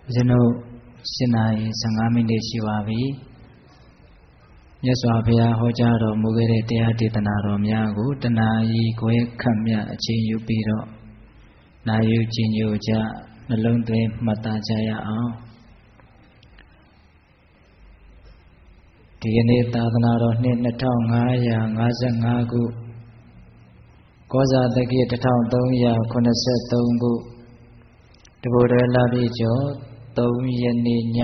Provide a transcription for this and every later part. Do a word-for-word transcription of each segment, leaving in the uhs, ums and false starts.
ကျွန်တော်ရှင်းနာရီဆယ်ငါးမိနစ်ရှိပါပြီမြတ်စွာဘုရားဟောကြားတော်မူခဲ့တဲ့တရားဒေသနာတော်များကိုတဏှာကြီးခွဲခတ်မြအချိန်ယူပြီးတော့နာယူကျင်ညိုကြနှလုံးသွင်းမှတ်သားကြရအောင်ဒီကနေ့သာသနာတော်နှစ်နှစ်ထောင်ငါးရာငါးဆယ့်ငါးခုကောဇာတက္ကရာတစ်ထောင်သုံးရာခုနှစ်ဆယ့်သုံးခုတဘိုရဲလာပြီကျော်သုံးရက်နေ့ည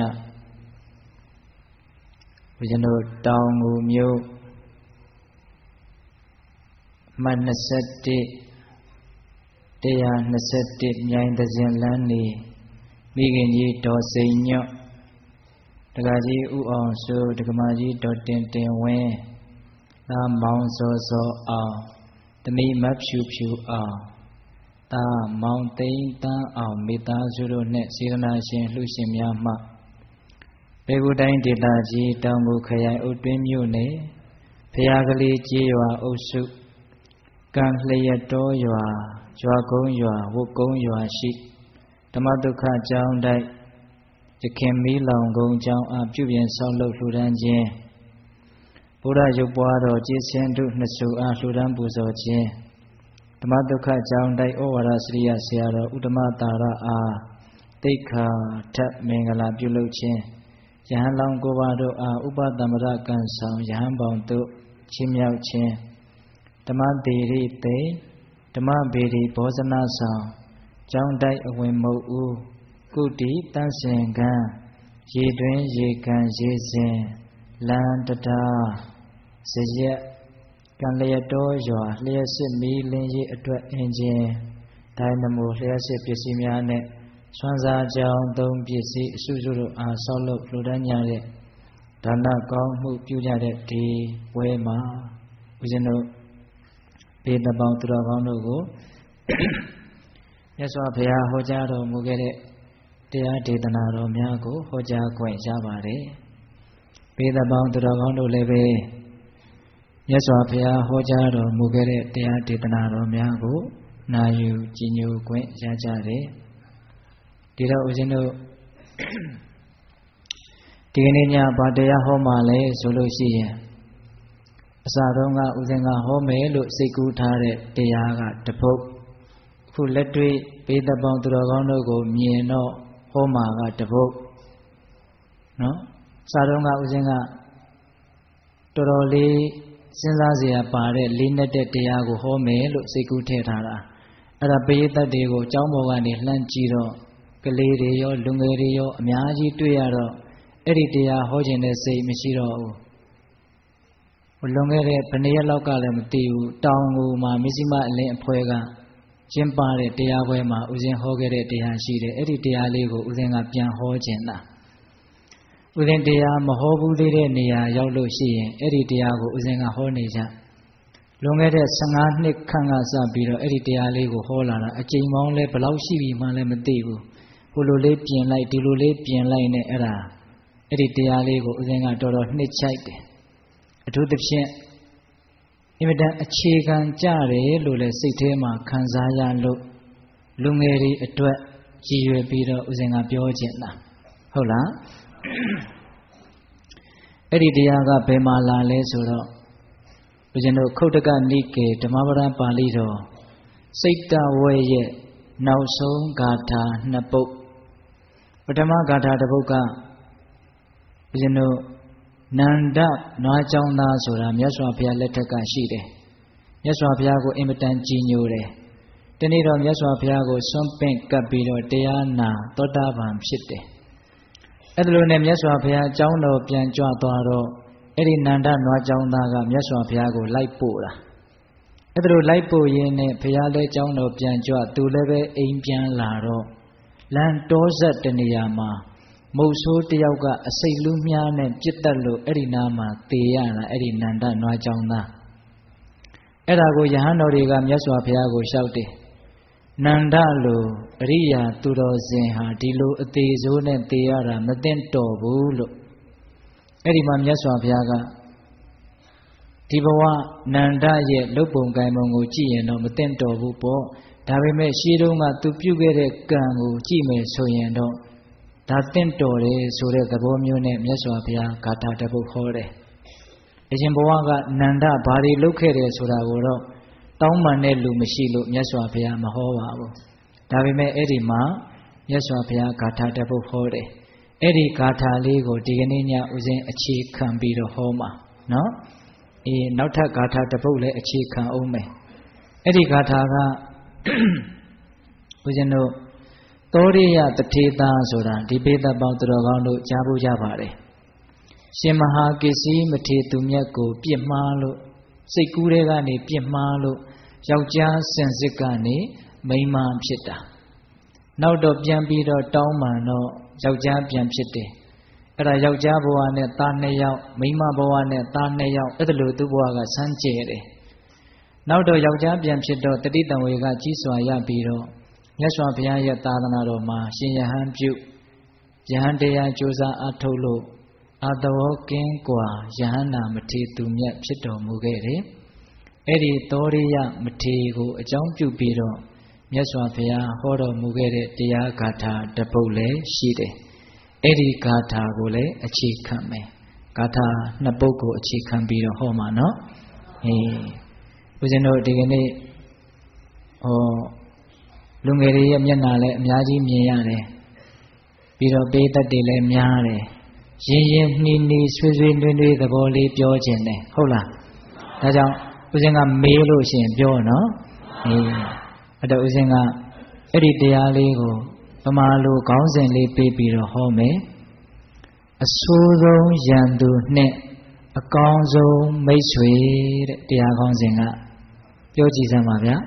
ဘုရားတို့တောင်ငူမြို့မှတ်နှစ်ဆယ့်တစ်တရားနှစ်ဆယ့်တစ်မြိုင်သဇင်လန်းနေမိခင်ကြီးတော်စိန်ညွတ်တက္ကကြီးဥအောင်ဆိုတက္ကမကြီးတော်တင်တင်ဝင်းသာမောင်စောစောအောင်တမိမဖြူဖြူအောင်သာမောင်သိန်းတန်းအောင်မိသားစုတို့နဲ့စေရနာရှင်လှူရှင်များမှဘေဂူတိုင်းဒေသကြီးတောင်ငူခရိုင်ဥတွင်းမြို့နယ်ဖျားကလေးကြီးရွာအုပ်စုကံလျက်တော်ရွာရွာကုန်းရွာဝုတ်ကုန်းရွာရှိဓမ္မဒုက္ခကျောင်းတိုက်ရခင်မီးလောင်ကုန်းကျောင်းအားပြုပြင်ဆောက်လုပ်လှူဒါန်းခြင်းဘုရားရုပ်ပွားတော်ကျေးဇူးတို့နှစ်ဆူအားလှူဒါန်းပူဇော်ခြင်းဓမ္မဒုက္ခကျောင်းတိုက်ဩဝါဒစရိယဆရာတော်ဥတ္တမတာရအားတိတ်ခါထပ်မင်္ဂလာပြုလုပ်ခြင်းယဟန်လောင်ကိုပါတို့အားဥပသမ္ပရကံဆောင်ယဟန်ပေါင်းတို့ချီးမြှောက်ခြင်းဓမ္မတိရိတေဓမ္မဗေဒီဘောဇနာဆောင်ကျောင်းတိုက်အဝင်မုတ်ဦးကုတိတန့်စင်ကံရေတွင်ရေကန်ရေစဉ်လန်တတာဇရက်ကံလျက်တော်ရွာလျှက်စစ်မီးလင်းရေးအတွက်အင်ဂျင်ဒိုင်နမိုလျှက်စစ်ပစ္စည်းများနဲ့ဆွမ်းစားကြောင်းသုံးပစ္စည်းအစုစုတို့အားဆောက်လုပ်လှူဒါန်းကြတဲ့ဒါနကောင်းမှုပြုကြတဲ့ဒီဝဲမှာဦးဇင်းတို့ဘေးတပေါင်းသူတော်ကောင်းတို့ကိုမြတ်စွာဘုရားဟောကြားတော်မူခဲ့တဲ့တရားဒေသနာတော်များကိုဟောကြားခွင့်ရပါတယ်ဘေးတပေါင်းသူတော်ကောင်းတို့လည်းပဲမြတ်စွာဘုရားဟောကြားတော်မူခဲ့တဲ့တရားဒေသနာတော်များကိုနာယူကြည်ညိုခွင့်ရကြတယ်ဒီတော့ဦးဇင်းတို့ဒီကနေ့ညဘာတရားဟောမှလဲဆိုလို့ရှိရင်အစတုန်းကဦးဇင်းကဟောမယ်လို့စိတ်ကူးထားတဲ့တရားကတပုတ်အခုလက်တွေ့ဘေးတပေါင်းသူတော်ကောင်းတို့ကိုမြင်တော့ဟောမှာကတပုတ်နော်အစတုန်းကဦးဇင်းကတော်တော်လေးစဉ်းစားစရာပါတဲ့လေးနဲ့တဲ့တရားကိုဟောမယ်လို့စိတ်ကူးထည့်ထားတာအဲ့ဒါပရိသတ်တွေကိုအကြောင်းပေါ်ကနေလှမ်းကြည့်တော့ကလေးတွေရောလူငယ်တွေရောအများကြီးတွေ့ရတော့အဲ့ဒီတရားဟောခြင်းတဲ့စိတ်မရှိတော့ဘူးလွန်ခဲ့တဲ့ဘယ်နှစ်ရက်လောက်ကလည်းမသိဘူးတောင်ကိုမှမစ္စည်းမအလင်းအဖွဲကကျင်းပတဲ့တရားပွဲမှာဦးဇင်းဟောခဲ့တဲ့တရားရှိတယ်အဲ့ဒီတရားလေးကိုဦးဇင်းကပြန်ဟောခြင်းတာဦးဇင်းတရားမဟောဘူးသေးတဲ့နေရာရောက်လို့ရှိရင်အဲ့ဒီတရားကိုဦးဇင်းကဟောနေကြလွန်ခဲ့တဲ့ဆယ်ငါးနှစ်ခန့်ကစပြီးတော့အဲ့ဒီတရားလေးကိုဟောလာတာအကျဉ်းပေါင်းလဲဘယ်လောက်ရှိပြီမှလည်းမသိဘူးဟိုလိုလေးပြင်လိုက်ဒီလိုလေးပြင်လိုက်နဲ့အဲ့ဒါအဲ့ဒီတရားလေးကိုဦးဇင်းကတော်တော်နှစ်ချိုက်တယ်အထူးသဖြင့်အင်မတန်အခြေခံကြတယ်လို့လည်းစိတ်ထဲမှာခံစားရလို့လူငယ်တွေအတွက်ရည်ရွယ်ပြီးတော့ဦးဇင်းကပြောခြင်းလားဟုတ်လားအဲ့ဒီတရားကဘယ်မှာလာလဲဆိုတော့ဦးဇင်းတို့ခုတ်တကနိကေဓမ္မပဒပါဠိတော်စိတ်တဝဲရဲ့နောက်ဆုံးဂါထာနှစ်ပုဒ်ပထမဂါထာတစ်ပုဒ်ကဦးဇင်းတို့နန္ဒနွားကြောင်းသားဆိုတာမြတ်စွာဘုရားလက်ထက်ကရှိတယ်မြတ်စွာဘုရားကိုအင်မတန်ကြည်ညိုတယ်ဒီနေ့တော့မြတ်စွာဘုရားကိုစွန့်ပင့်ကပ်ပြီးတော့တရားနာသောတာပန်ဖြစ်တယ်အဲ့ဒါလိုနဲ့မြတ်စွာဘုရားအကြောင်းတော်ပြန်ကြွသွားတော့အဲ့ဒီနန္ဒနွားကြောင်းသားကမြတ်စွာဘုရားကိုလိုက်ပို့တာအဲ့ဒါလိုလိုက်ပို့ရင်းနဲ့ဘုရားလည်းအကြောင်းတော်ပြန်ကြွသူလည်းပဲအိမ်ပြန်လာတော့လမ်းတောဆက်တနေရာမှာမုတ်ဆိုးတယောက်ကအစိတ်လူးမြားနဲ့ပြစ်တက်လို့အဲ့ဒီနားမှာသေရတာအဲ့ဒီနန္ဒနွားကြောင်းသားအဲ့ဒါကိုယဟန်တော်တွေကမြတ်စွာဘုရားကိုလျှောက်တယ်နန္ဒလိုအရိယာသူတော်စင်ဟာဒီလိုအသေးဆိုးနဲ့သေရတာမသင့်တော်ဘူးလို့အဲ့ဒီမှာမြတ်စွာဘုရားကဒီဘဝနန္ဒရဲ့လုတ်ပုံကိုင်ပုံကိုကြည့်ရင်တော့မသင့်တော်ဘူးပေါ့ဒါပေမဲ့ရှေးတုန်းကသူပြုခဲ့တဲ့ကံကိုကြည့်မယ်ဆိုရင်တော့တဒါတင့်တော်တယ်ဆိုတဲ့သဘောမျိုးနဲ့မြတ်စွာဘုရားဂါထာတစ်ပုဒ်ဟောတယ်အရှင်ဘဝကနန္ဒဘာတွေလုပ်ခဲ့တယ်ဆိုတာကိုတော့တောင်းပန်တဲ့လူမရှိလို့မြတ်စွာဘုရားမဟောပါဘူးဒါပေမဲ့အဲ့ဒီမှာမြတ်စွာဘုရားဂါထာတစ်ပုဒ်ဟောတယ်အဲ့ဒီဂါထာလေးကိုဒီကနေ့ညဦးဇင်းအခြေခံပြီးတော့ဟောမှာနော်အေးနောက်ထပ်ဂါထာတစ်ပုဒ်လည်းအခြေခံအောင်မယ်အဲ့ဒီဂါထာကဦးဇင်းတို့သောရိယတထေသာဆိုတာဒီပေသပေါင်းသူတော်ကောင်းတို့ကြားဖို့ကြပါတယ်ရှင်မဟာကိစ္စည်းမထေသူမြတ်ကိုပြစ်မှားလို့စိတ်ကူးတွေကနေပြစ်မှားလို့ယောက်ျားစင်စစ်ကနေမိန်းမဖြစ်တာနောက်တော့ပြန်ပြီးတော့တောင်းပန်တော့ယောက်ျားပြန်ဖြစ်တယ်အဲ့ဒါယောက်ျားဘဝနဲ့သားနှစ်ယောက်မိန်းမဘဝနဲ့သားနှစ်ယောက်အဲ့ဒါလိုသူ့ဘဝကဆန်းကျဲတယ်နောက်တော့ယောက်ျားပြန်ဖြစ်တော့တတိတံဝေကကြီးစွာရပြီးတော့မြတ်စွာဘုရားရဲ့သာသနာတော်မှာရှင်ယဟန်ပြုယဟန်တရားကြိုးစားအထုတ်လို့အတဝကင်းกว่าယဟန္တာမထေသူမြတ်ဖြစ်တော်မူခဲ့တယ်အဲ့ဒီသောရိယမထေကိုအကြောင်းပြုပြီးတော့မြတ်စွာဘုရားဟောတော်မူခဲ့တဲ့တရားဂါထာတစ်ပုဒ်လည်းရှိတယ်အဲ့ဒီဂါထာကိုလည်းအခြေခံမယ်ဂါထာနှစ်ပုဒ်ကိုအခြေခံပြီးတော့ဟောမှာနော်အေးဦးဇင်းတို့ဒီကနေ့ဟောလူငယ်တွေရဲ့မျက်နှာလည်းအများကြီးမြင်ရတယ်ပြီးတော့ပေးသက်တွေလည်းများတယ်ရင်းရင်းနှီးနှီးဆွေးဆွေးနွေးနွေးသဘောလေးပြောခြင်းတယ်ဟုတ်လားဒါကြောင့်ဦးဇင်းကမေးလို့ရှိရင်ပြောနော်အေးအဲ့တော့ဦးဇင်းကအဲ့ဒီတရားလေးကိုပမာလိုခေါင်းစဉ်လေးပေးပြီးတော့ဟောမယ်အဆိုးဆုံးရန်သူနဲ့အကောင်းဆုံးမိတ်ဆွေတဲ့တရားခေါင်းစဉ်ကပြောကြည့်စမ်းပါဗျာ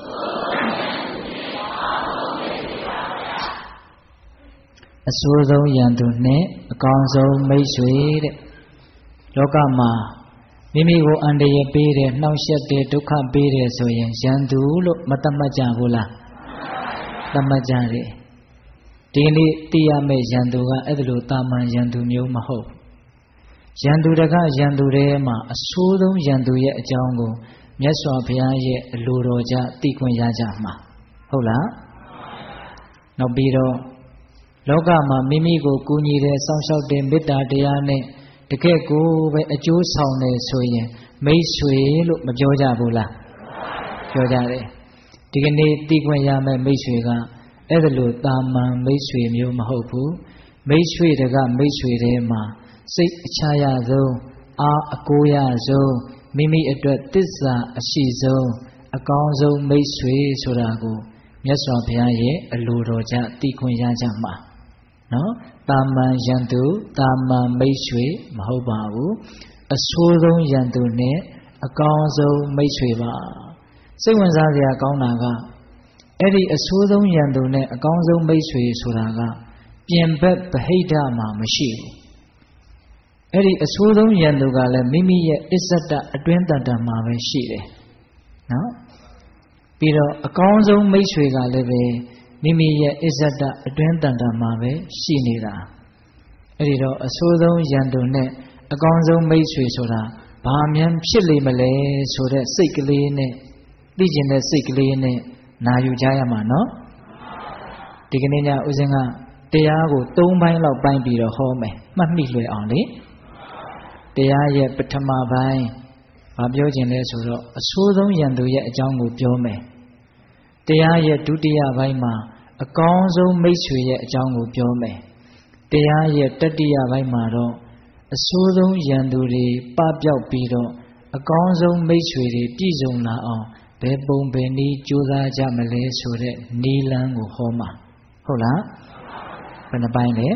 အဆိုးဆုံးရန်သူနဲ့အကောင်းဆုံးမိတ်ဆွေတဲ့လောကမှာမိမိကိုအန္တရာယ်ပေးတယ်နှောင့်ယှက်တယ်ဒုက္ခပေးတယ်ဆိုရင်ရန်သူလို့မသတ်မှတ်ကြဘူးလားသတ်မှတ်ကြတယ်ဒီနေ့သိရမယ့်ရန်သူကအဲ့ဒါလိုတာမန်ရန်သူမျိုးမဟုတ်ရန်သူတကရန်သူတွေမှာအဆိုးဆုံးရန်သူရဲ့အကြောင်းကိုမြတ်စွာဘုရားရဲ့အလိုတော်ကြသိခွင့်ရကြမှာဟုတ်လားနောက်ပြီးတော့လောကမှာမိမိကိုကူညီတဲ့စောင့်ရှောက်တဲ့မေတ္တာတရားနဲ့တကယ့်ကိုပဲအကျိုးဆောင်တယ်ဆိုရင်မိတ်ဆွေလို့မပြောကြဘူးလားပြောကြတယ်ဒီကနေ့သိခွင့်ရမယ့်မိတ်ဆွေကအဲ့ဒါလိုတာမန်မိတ်ဆွေမျိုးမဟုတ်ဘူးမိတ်ဆွေတကမိတ်ဆွေတွေမှာစိတ်အချရဆုံးအာအကိုရဆုံးမိမိအတွက်သစ္စာအရှိဆုံးအကောင်းဆုံးမိတ်ဆွေဆိုတာကိုမြတ်စွာဘုရားရဲ့အလိုတော်ကြသိခွင့်ရကြမှာနော်တာမန်ယန္တုတာမန်မိတ်ဆွေမဟုတ်ပါဘူးအဆိုးဆုံးယန္တုနဲ့အကောင်းဆုံးမိတ်ဆွေပါစိတ်ဝင်စားစရာကောင်းတာကအဲ့ဒီအဆိုးဆုံးယန္တုနဲ့အကောင်းဆုံးမိတ်ဆွေဆိုတာကပြင်ဘက်ဗဟိတမှာမရှိဘူးအဲ့ဒီအဆိုးဆုံးယန္တုကလည်းမိမိရဲ့အစ္ဆဒအတွင်းတန်တန်မှာပဲရှိတယ်နော်ပြီးတော့အကောင်းဆုံးမိတ်ဆွေကလည်းပဲမိမိရဲ့အစ္ဆဒအတွင်းတန်တန်မှာပဲရှိနေတာအဲ့ဒီတော့အဆိုးဆုံးယန္တုနဲ့အကောင်းဆုံးမိတ်ဆွေဆိုတာဘာမှန်းဖြစ်လိမ့်မလဲဆိုတဲ့စိတ်ကလေးနဲ့သိကျင်တဲ့စိတ်ကလေးနဲ့နာယူကြရမှာနော်ဒီကနေ့ညဦးဇင်းကတရားကို၃ပိုင်းလောက်ပိုင်းပြီးတော့ဟောမယ်မှတ်မိလွယ်အောင်လေတရားရဲ့ပထမပိုင်းဘာပြောခြင်းလဲဆိုတော့အဆိုးဆုံးယန္တုရဲ့အကြောင်းကိုပြောမယ်တရားရဲ့ဒုတိယပိုင်းမှာအကောင်းဆုံးမိတ်ဆွေရဲ့အကြောင်းကိုပြောမယ်တရားရဲ့တတိယပိုင်းမှာတော့အဆိုးဆုံးယန္တုတွေပပျောက်ပြီးတော့အကောင်းဆုံးမိတ်ဆွေတွေပြည့်စုံလာအောင်ဘယ်ပုံဘယ်နည်းကြိုးစားကြမလဲဆိုတဲ့နီလန်းကိုဟောမှာဟုတ်လားဘယ်နှပိုင်းလဲ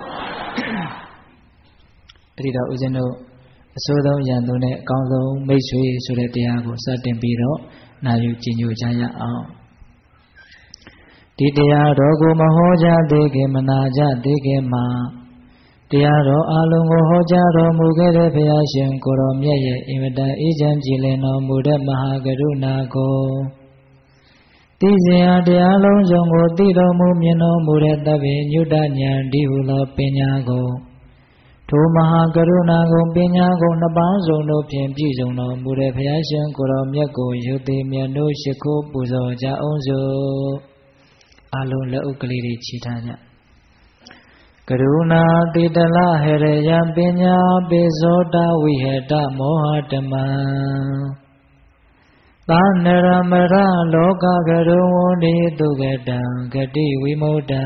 အဲ့ဒီတော့ဦးဇင်းတို့အဆိုးဆုံးယန္တုနဲ့အကောင်းဆုံးမိတ်ဆွေဆိုတဲ့တရားကိုစတင်ပြီးတော့နာယူကြည်ညိုကြရအောင်ဒီတရားတော်ကိုမဟောကြားသေးခင်မနာကြသေးခင်မှာတရားတော်အလုံးကိုဟောကြားတော်မူခဲ့တဲ့ဘုရားရှင်ကိုရောမြတ်ရဲ့အင်မတန်အေးချမ်းကြည်လင်တော်မူတဲ့မဟာကရုဏာကိုသိစဉ်အားတရားလုံးစုံကိုသိတော်မူမြင်တော်မူတဲ့သဗ္ဗညုတဉာဏ်ဒီဟုသောပညာကိုထိုမဟာကရုဏာကိုပညာကိုနှစ်ပေါင်းစုံတို့ဖြင့်ပြည့်စုံတော်မူတဲ့ဘုရားရှင်ကိုရောမြတ်ကိုယုတိမြတ်တို့ရှိခိုးပူဇော်ကြအောင်စို့အလုံးလက်ဥကလေးတွေချီထားကြကရုဏာတိတလဟရယံပညာပိဇောတဝိဟတမောဟတမံသာနရမရလောကကရုံဝနိတုကတံဂတိဝိမု တံ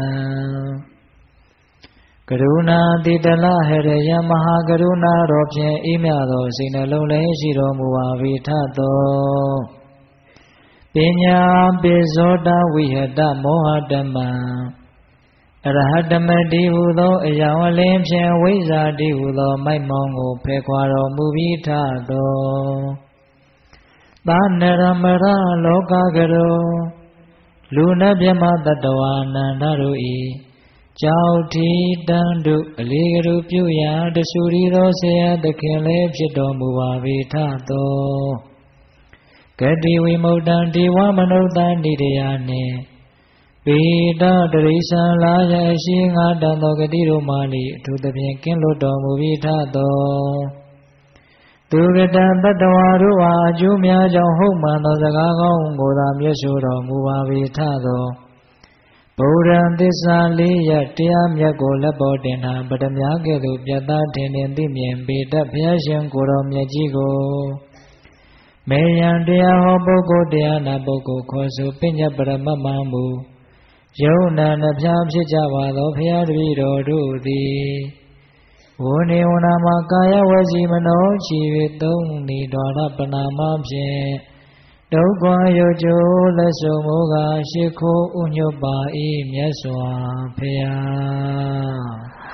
ကရုဏာတိတလဟရယံမဟာကရုဏာတော်ဖြင့်အေးမြသောစိတ်နှလုံးလည်းရှိတော်မူပါ၏ထသောပညာပိဇောတဝိဟတမောဟတမံအရဟတမတိဟုသောအယောင်အလင်းဖြင့်ဝိဇ္ဇာတိဟုသောမိုက်မောင်းကိုဖယ်ခွာတော်မူပြီးထသောသာနရမရလောကကရောလူနာမြမတတဝါနန္ဒတို့၏ကြောက်ထီတန်တို့အလေးကလူပြုရာတဆူရီသောဆရာသခင်လည်းဖြစ်တော်မူပါ၏ထသောဂတိဝိမု တံဒေဝမနုဿနိတယနှင့်ပေတတရိစ္ဆာလာယအရှိငါတန်သောဂတိတို့မှလိအထူးသဖြင့်ကင်းလွတ်တော်မူပြီးထသောသူကတံတတ္တဝါတို့အားအကျိုးများကြောင့်ဟုတ်မှန်သောစကားကောင်းကိုသာမျက်ဆိုတော်မူပါ၏ထသောဗုဒ္ဓံသစ္စာလေးရတရားမြတ်ကိုလက်ပေါ်တင်ထားပတ္တမြာကဲ့သို့ပြတ်သားထင်ထင်သိမြင်ပေတတ်ဘုရားရှင်ကိုယ်တော်မြတ်ကြီးကိုမေယံတရားဟောပုဂ္ဂိုလ်တရားနာပုဂ္ဂိုလ်ခေါ်ဆိုပညတ်ပရမတ်မှမူယုံနာနှဖျားဖြစ်ကြပါသောဘုရားတပည့်တော်တို့သည်ဝနေဝနာမှာကာယဝစီမနောချီ၍သုံးနေတော်ရပနာမဖြင့်ဒုက္ခရုပ်ကျိုးလက်ဆုံမိုးကရှိခိုးဥညွတ်ပါ၏မြတ်စွာဘုရား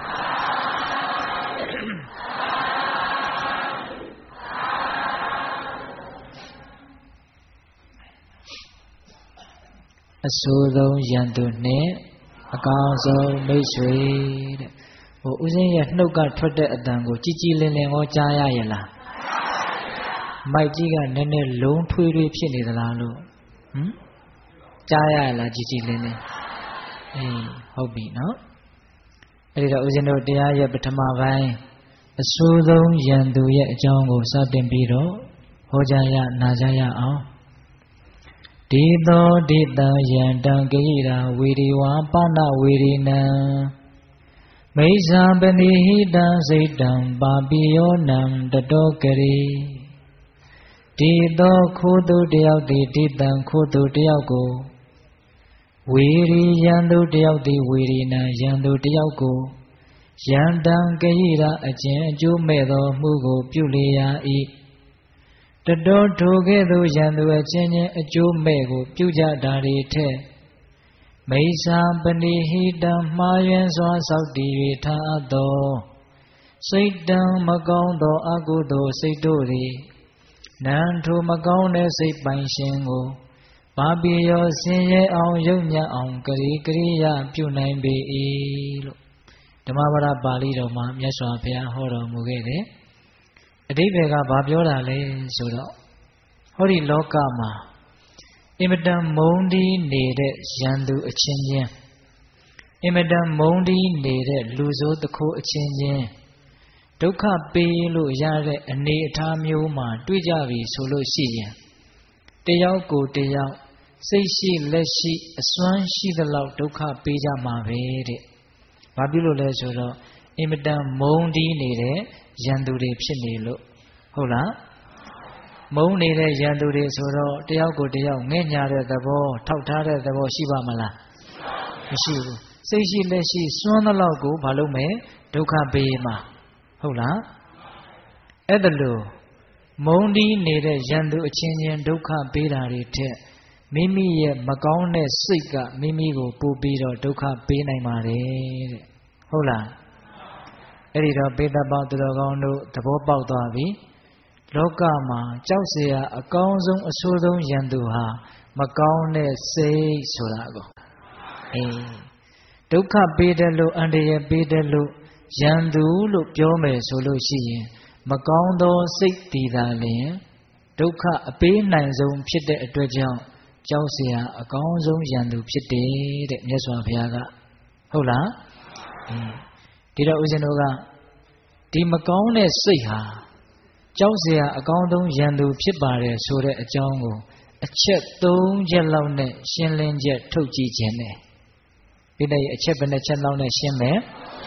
အဆိုးဆုံးယန္တုနှင့်အကောင်းဆုံးမိတ်ဆွေတဲ့ဟိုဦးဇင်းရဲ့နှုတ်ကထွက်တဲ့အတန်ကိုကြည်ကြည်လင်လင်ဟောကြားရရဲ့လားမိုက်ကြီးကနည်းနည်းလုံးထွေးထွေးဖြစ်နေသလားလို့ဟမ်ကြားရလားကြည်ကြည်လင်လင်အေးဟုတ်ပြီနော်အဲ့ဒီတော့ဦးဇင်းတို့တရားရဲ့ပထမပိုင်းအဆိုးဆုံးယန္တုရဲ့အကြောင်းကိုစတင်ပြီးတော့ဟောကြားရနာကြားရအောင်ဒီသောဒိတံယန္တံဂိရာဝေဒီဝါပနဝေရိနံမိစ္ဆာပနိဟိတံစိတ်တံပါပိယောနံတတောကရိဒီသောခိုးသူတယောက်သည်ဒိတံခိုးသူတယောက်ကိုဝေရိယံသူတယောက်သည်ဝေရိနံယံသူတယောက်ကိုယန္တံဂိရာအကျဉ်အကျိုးမဲ့သောမှုကိုပြုလေရာ၏တတောထိုကဲ့သို့ယံသူအချင်းချင်းအကျိုးမဲ့ကိုပြုကြတာတွေထက်မိစ္ဆာပနိဟိတံမှားယွင်းစွာစောက်တည်၍ထားအပ်သောစိတ်တံမကောင်းသောအကုသိုလ်စိတ်တို့သည်နံထိုမကောင်းတဲ့စိတ်ပိုင်ရှင်ကိုပါပိယောဆင်းရဲအောင်ယုံညံ့အောင်ကရိကရိယပြုနိုင်ပေ၏လို့ဓမ္မပဒပါဠိတော်မှာမြတ်စွာဘုရားဟောတော်မူခဲ့တယ်အဓိပ္ပာယ်ကဘာပြောတာလဲဆိုတော့ဟောဒီလောကမှာအင်မတန်မုန်းတီးနေတဲ့ယန္တုအချင်းချင်းအင်မတန်မုန်းတီးနေတဲ့လူဆိုးတခိုးအချင်းချင်းဒုက္ခပေးလို့ရတဲ့အနေအထားမျိုးမှာတွေ့ကြပြီဆိုလို့ရှိရင်တယောက်ကိုတယောက်စိတ်ရှိလက်ရှိအစွမ်းရှိသလောက်ဒုက္ခပေးကြမှာပဲတဲ့။ဘာဖြစ်လို့လဲဆိုတော့အင်မတန်မုန်းတီးနေတဲ့ယန္တုတွေဖြစ်နေလို့ဟုတ်လားမုန်းနေတဲ့ယန္တုတွေဆိုတော့တယောက်ကိုတယောက်ငဲ့ညာတဲ့သဘောထောက်ထားတဲ့သဘောရှိပါမလားမရှိဘူးစိတ်ရှိလက်ရှိစွမ်းသလောက်ကိုဘာလို့မဲဒုက္ခပေးမှာဟုတ်လားအဲ့ဒါလို့မုန်းတီးနေတဲ့ယန္တုအချင်းချင်းဒုက္ခပေးတာတွေထက်မိမိရဲ့မကောင်းတဲ့စိတ်ကမိမိကိုပို့ပြီးတော့ဒုက္ခပေးနိုင်ပါတယ်တဲ့ဟုတ်လားအဲ့ဒီတော့ပေတပေါင်းသူတော်ကောင်းတို့သဘောပေါက်သွားပြီလောကမှာကြောက်เสียအကောင်းဆုံးအဆိုးဆုံးယန္တုဟာမကောင်းတဲ့စိတ်ဆိုတာကိုအေးဒုက္ခပေးတယ်လို့အန္တရာယ်ပေးတယ်လို့ယန္တုလို့ပြောမယ်ဆိုလို့ရှိရင်မကောင်းသောစိတ်တည်တာလျင်ဒုက္ခအပေးနိုင်ဆုံးဖြစ်တဲ့အတွက်ကြောင့်ကြောက်เสียအကောင်းဆုံးယန္တုဖြစ်တယ်တဲ့မြတ်စွာဘုရားကဟုတ်လားအေးဒီတော့ဦးဇင်းတို့ကဒီမကောင်းတဲ့စိတ်ဟာကြောက်เสียအကောင်းဆုံးယန္တုဖြစ်ပါတယ်ဆိုတဲ့အကြောင်းကိုအချက်သုံးချက်လောက်နဲ့ရှင်းလင်းချက်ထုတ်ကြည့်ခြင်းနဲ့ဒီနေ့အချက်ဘယ်နှချက်လောက်နဲ့ရှင်းမယ်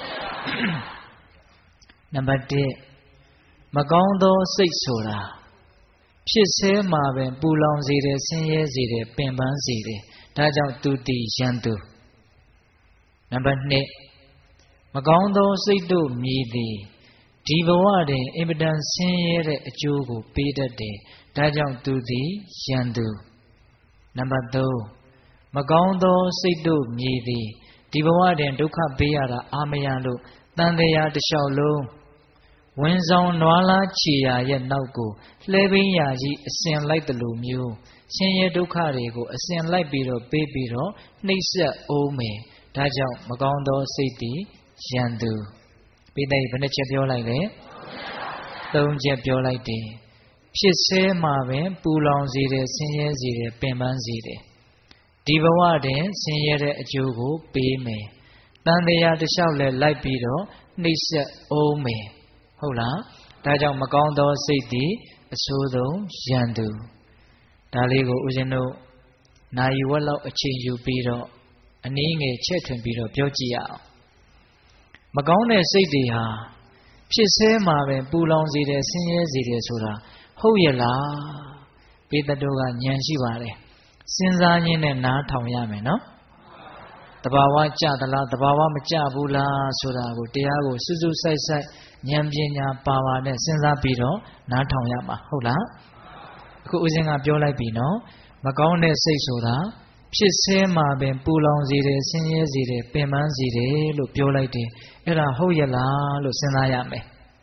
နံပါတ်တစ်မကောင်းသောစိတ်ဆိုတာဖြစ်ဆဲမှာပင်ပူလောင်စေတယ်ဆင်းရဲစေတယ်ပင်ပန်းစေတယ်ဒါကြောင့်သူတိယံသူနံပါတ်နှစ်မကောင်းသောစိတ်တို့မြည်သည်ဒီဘဝတွင်အင်မတန်ဆင်းရဲတဲ့အကျိုးကိုပေးတတ်တယ်ဒါကြောင့်သူသည်ယံသူနံပါတ်သုံးမကောင်းသောစိတ်တို့မြည်သည်ဒီဘဝတွင်ဒုက္ခပေးရတာအာမရလို့တန်တရားတစ်လျှောက်လုံးဝင်ဆောင်နွားလားခြေရာရဲ့နောက်ကိုလှဲပင်းရာကြီးအစဉ်လိုက်တယ်လို့မျိုးဆင်းရဲဒုက္ခတွေကိုအစဉ်လိုက်ပြီးတော့ပေးပြီးတော့နှိပ်စက်အောင်မယ်ဒါကြောင့်မကောင်းသောစိတ်သည်ယံသူပိဋိဘယ်နှချက်ပြောလိုက်လဲသုံးချက်ပြောလိုက်တယ်ဖြစ်ဆဲမှာပင်ပူလောင်စေတယ်ဆင်းရဲစေတယ်ပင်ပန်းစေတယ်ဒီဘဝတွင်ဆင်းရဲတဲ့အကျိုးကိုပေးမယ်တန်တရားတစ်လျှောက်လဲလိုက်ပြီးတော့နှိပ်စက်အောင်မယ်ဟုတ်လားဒါကြောင့်မကောင်းသောစိတ်သည်အဆိုးဆုံးယံသူဒါလေးကိုဦးဇင်းတို့နာယီဝက်လောက်အချိန်ယူပြီးတော့အနည်းငယ်ချက်ထွင်ပြီးတော့ပြောကြည့်ရအောင်မကောင်းတဲ့စိတ်တွေဟာဖြစ်ဆဲမှာပဲပူလောင်စေတယ်ဆင်းရဲစေတယ်ဆိုတာဟုတ်ရဲ့လားပေတတို့ကဉာဏ်ရှိပါတယ်စဉ်းစားရင်းနဲ့နားထောင်ရမယ်နော်တဘာဝကြသလားတဘာဝမကြဘူးလားဆိုတာကိုတရားကိုစွစွဆိုင်ဆိုင်ဉာဏ်ပညာပါပါနဲ့စဉ်းစားပြီးတော့နားထောင်ရမှာဟုတ်လားအခုဦးဇင်းကပြောလိုက်ပြီနော်မကောင်းတဲ့စိတ်ဆိုတာဖြစ်ဆဲမှာပင်ပူလောင်စေတယ်ဆင်းရဲစေတယ်ပင်ပန်းစေတယ်လို့ပြောလိုက်တယ်အဲ့ဒါဟုတ်ရဲ့လားလို့စဉ်းစားရမယ်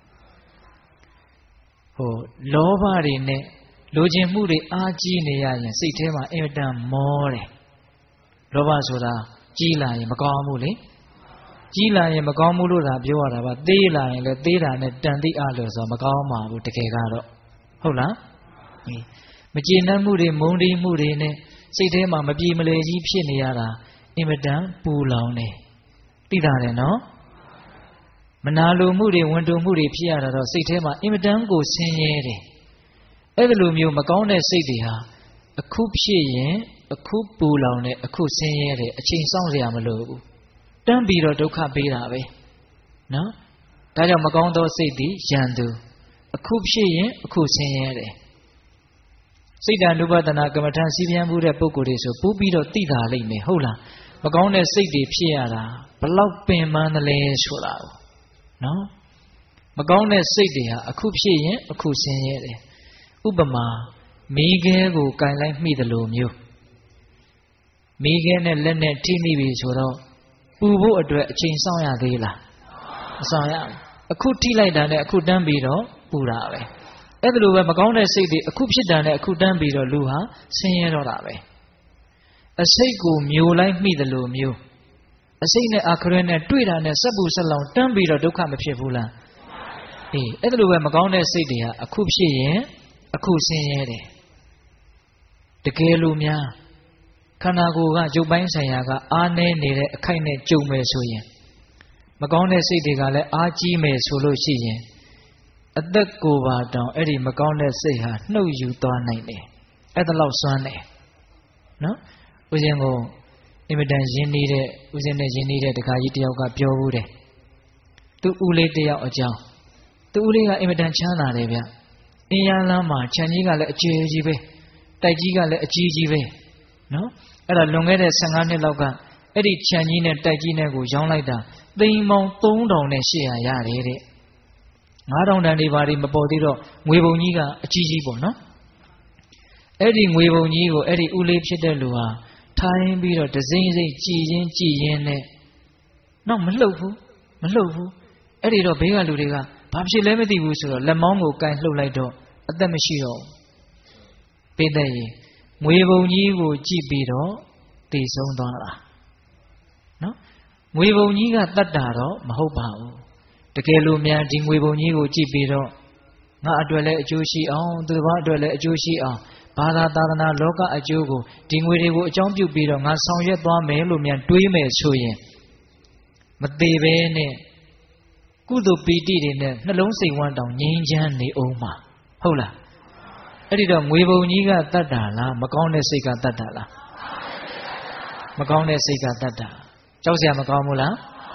ဟိုလောဘတွေနဲ့လိုချင်မှုတွေအားကြီးနေရရင်စိတ်ထဲမှာအင်မတန်မောတယ်လောဘဆိုတာကြီးလာရင်မကောင်းဘူးလေကြီးလာရင်မကောင်းဘူးလို့သာပြောရတာပါသေးလာရင်လည်းသေးတာနဲ့တန်တိအလို့ဆိုမကောင်းပါဘူးတကယ်ကတော့ဟုတ်လားမကျေနပ်မှုတွေမုန်းတီးမှုတွေနဲ့စိတ်ထဲမှာမပြေမလည်ကြီးဖြစ်နေရတာအင်မတန်ပူလောင်တယ်သိတာတယ်နော်မနာလိုမှုတွေဝန်တုံမှုတွေဖြစ်ရတာတော့စိတ်ထဲမှာအင်မတန်ကိုဆင်းရဲတယ်အဲ့ဒီလိုမျိုးမကောင်းတဲ့စိတ်တွေဟာအခုဖြစ်ရင်အခုပူလောင်တယ်အခုဆင်းရဲတယ်အချိန်စောင့်စရာမလိုဘူးတန်းပြီးတော့ဒုက္ခပေးတာပဲနော်ဒါကြောင့်မကောင်းသောစိတ်သည်ယံသူအခုဖြစ်ရင်အခုဆင်းရဲတယ်စိတ်ဓာတ် ानु ပဒနာကမ္မထံစီးပြန်မှုတဲ့ပုဂ္ဂိုလ်တွေဆိုပူပြီးတော့သိတာလိမ့်မယ်ဟုတ်လားမကောင်းတဲ့စိတ်တွေဖြစ်ရတာဘလောက်ပင်ပန်းတယ်လဲဆိုတာကိုနော်မကောင်းတဲ့စိတ်တွေဟာအခုဖြစ်ရင်အခုဆင်းရဲတယ်ဥပမာမိခဲကိုကင်လိုက်မိတယ်လို့မျိုးမိခဲနဲ့လက်နဲ့ထိမိပြီဆိုတော့ပူဖို့အတွက်အချိန်စောင့်ရသေးလားမစောင့်ရဘူးအခုထိလိုက်တာနဲ့အခုတန်းပြီးတော့ပူတာပဲအဲ့ဒါလိုပဲမကောင်းတဲ့စိတ်တွေအခုဖြစ်တာနဲ့အခုတန်းပြီးတော့လူဟာဆင်းရဲတော့တာပဲအစိတ်ကိုမျိုးလိုက်မိတယ်လို့မျိုးအစိတ်နဲ့အခရဲနဲ့တွေ့တာနဲ့စက်ပူစက်လောင်တန်းပြီးတော့ဒုက္ခမဖြစ်ဘူးလားအေးအဲ့ဒါလိုပဲမကောင်းတဲ့စိတ်တွေဟာအခုဖြစ်ရင်အခုဆင်းရဲတယ်တကယ်လို့များခန္ဓာကိုယ်ကရုပ်ပိုင်းဆိုင်ရာကအားနည်းနေတဲ့အခိုက်နဲ့ကြုံမယ်ဆိုရင်မကောင်းတဲ့စိတ်တွေကလည်းအားကြီးမယ်ဆိုလို့ရှိရင်အသက်ကိုယ်ပါတောင်အဲ့ဒီမကောင်းတဲ့စိတ်ဟာနှုတ်ယူသွားနိုင်တယ်အဲ့ဒါလောက်စွမ်းတယ်နော်ဦးဇင်းကိုအင်မတန်ရင်းနှီးတဲ့ဦးဇင်းနဲ့ရင်းနှီးတဲ့တခါကြီးတယောက်ကပြောဘူးတယ်သူ့ဦးလေးတယောက်အကြောင်းသူ့ဦးလေးကအင်မတန်ချမ်းသာတယ်ဗျအင်းရလမ်းမှာခြံကြီးကလည်းအကျယ်ကြီးပဲတိုက်ကြီးကလည်းအကြီးကြီးပဲနော်အဲ့ဒါလွန်ခဲ့တဲ့ဆယ်ငါးနှစ်လောက်ကအဲ့ဒီခြံကြီးနဲ့တိုက်ကြီးနဲ့ကိုရောင်းလိုက်တာသိန်းပေါင်းသုံးထောင်နဲ့ရှစ်ရာရတယ်တဲ့ငါးထောင်တန်တွေဘာတွေမပေါ်သေးတော့ငွေပုံကြီးကအကြီးကြီးပေါ့နော်အဲ့ဒီငွေပုံကြီးကိုအဲ့ဒီဦးလေးဖြစ်တဲ့လူဟာထိုင်ပြီးတော့ဒစိမ့်စိမ့်ကြည်ရင်ကြည်ရင်နဲ့တော့မလှုပ်ဘူးမလှုပ်ဘူးအဲ့ဒီတော့ဘေးကလူတွေကဘာဖြစ်လဲမသိဘူးဆိုတော့လက်မောင်းကိုကန်လှုပ်လိုက်တော့အသက်မရှိတော့ပိသက်ရင်ငွေပုံကြီးကိုကြည့်ပြီးတော့တည်ဆုံးသွားတာနော်ငွေပုံကြီးကတတ်တာတော့မဟုတ်ပါဘူးတကယ်လို့များဒီငွေပုံကြီးကိုကြည့်ပြီးတော့ငါအတွက်လည်းအကျိုးရှိအောင်သူတစ်ပါးအတွက်လည်းအကျိုးရှိအောင်ဘာသာသာသနာလောကအကျိုးကိုဒီငွေတွေကိုအကြောင်းပြုပြီးတော့ငါဆောင်ရွက်သွားမယ်လို့များတွေးမယ်ဆိုရင်မသေးပဲနဲ့ကုသိုလ်ပီတိတွေနဲ့နှလုံးစိတ်ဝမ်းတောင်ငြိမ်းချမ်းနေအောင်မှာဟုတ်လားအဲ့ဒီတော့ငွေပုံကြီးကတတ်တာလားမကောင်းတဲ့စိတ်ကတတ်တာလားမကောင်းတဲ့စိတ်ကတတ်တာကြောက်စရာမကောင်းဘူးလား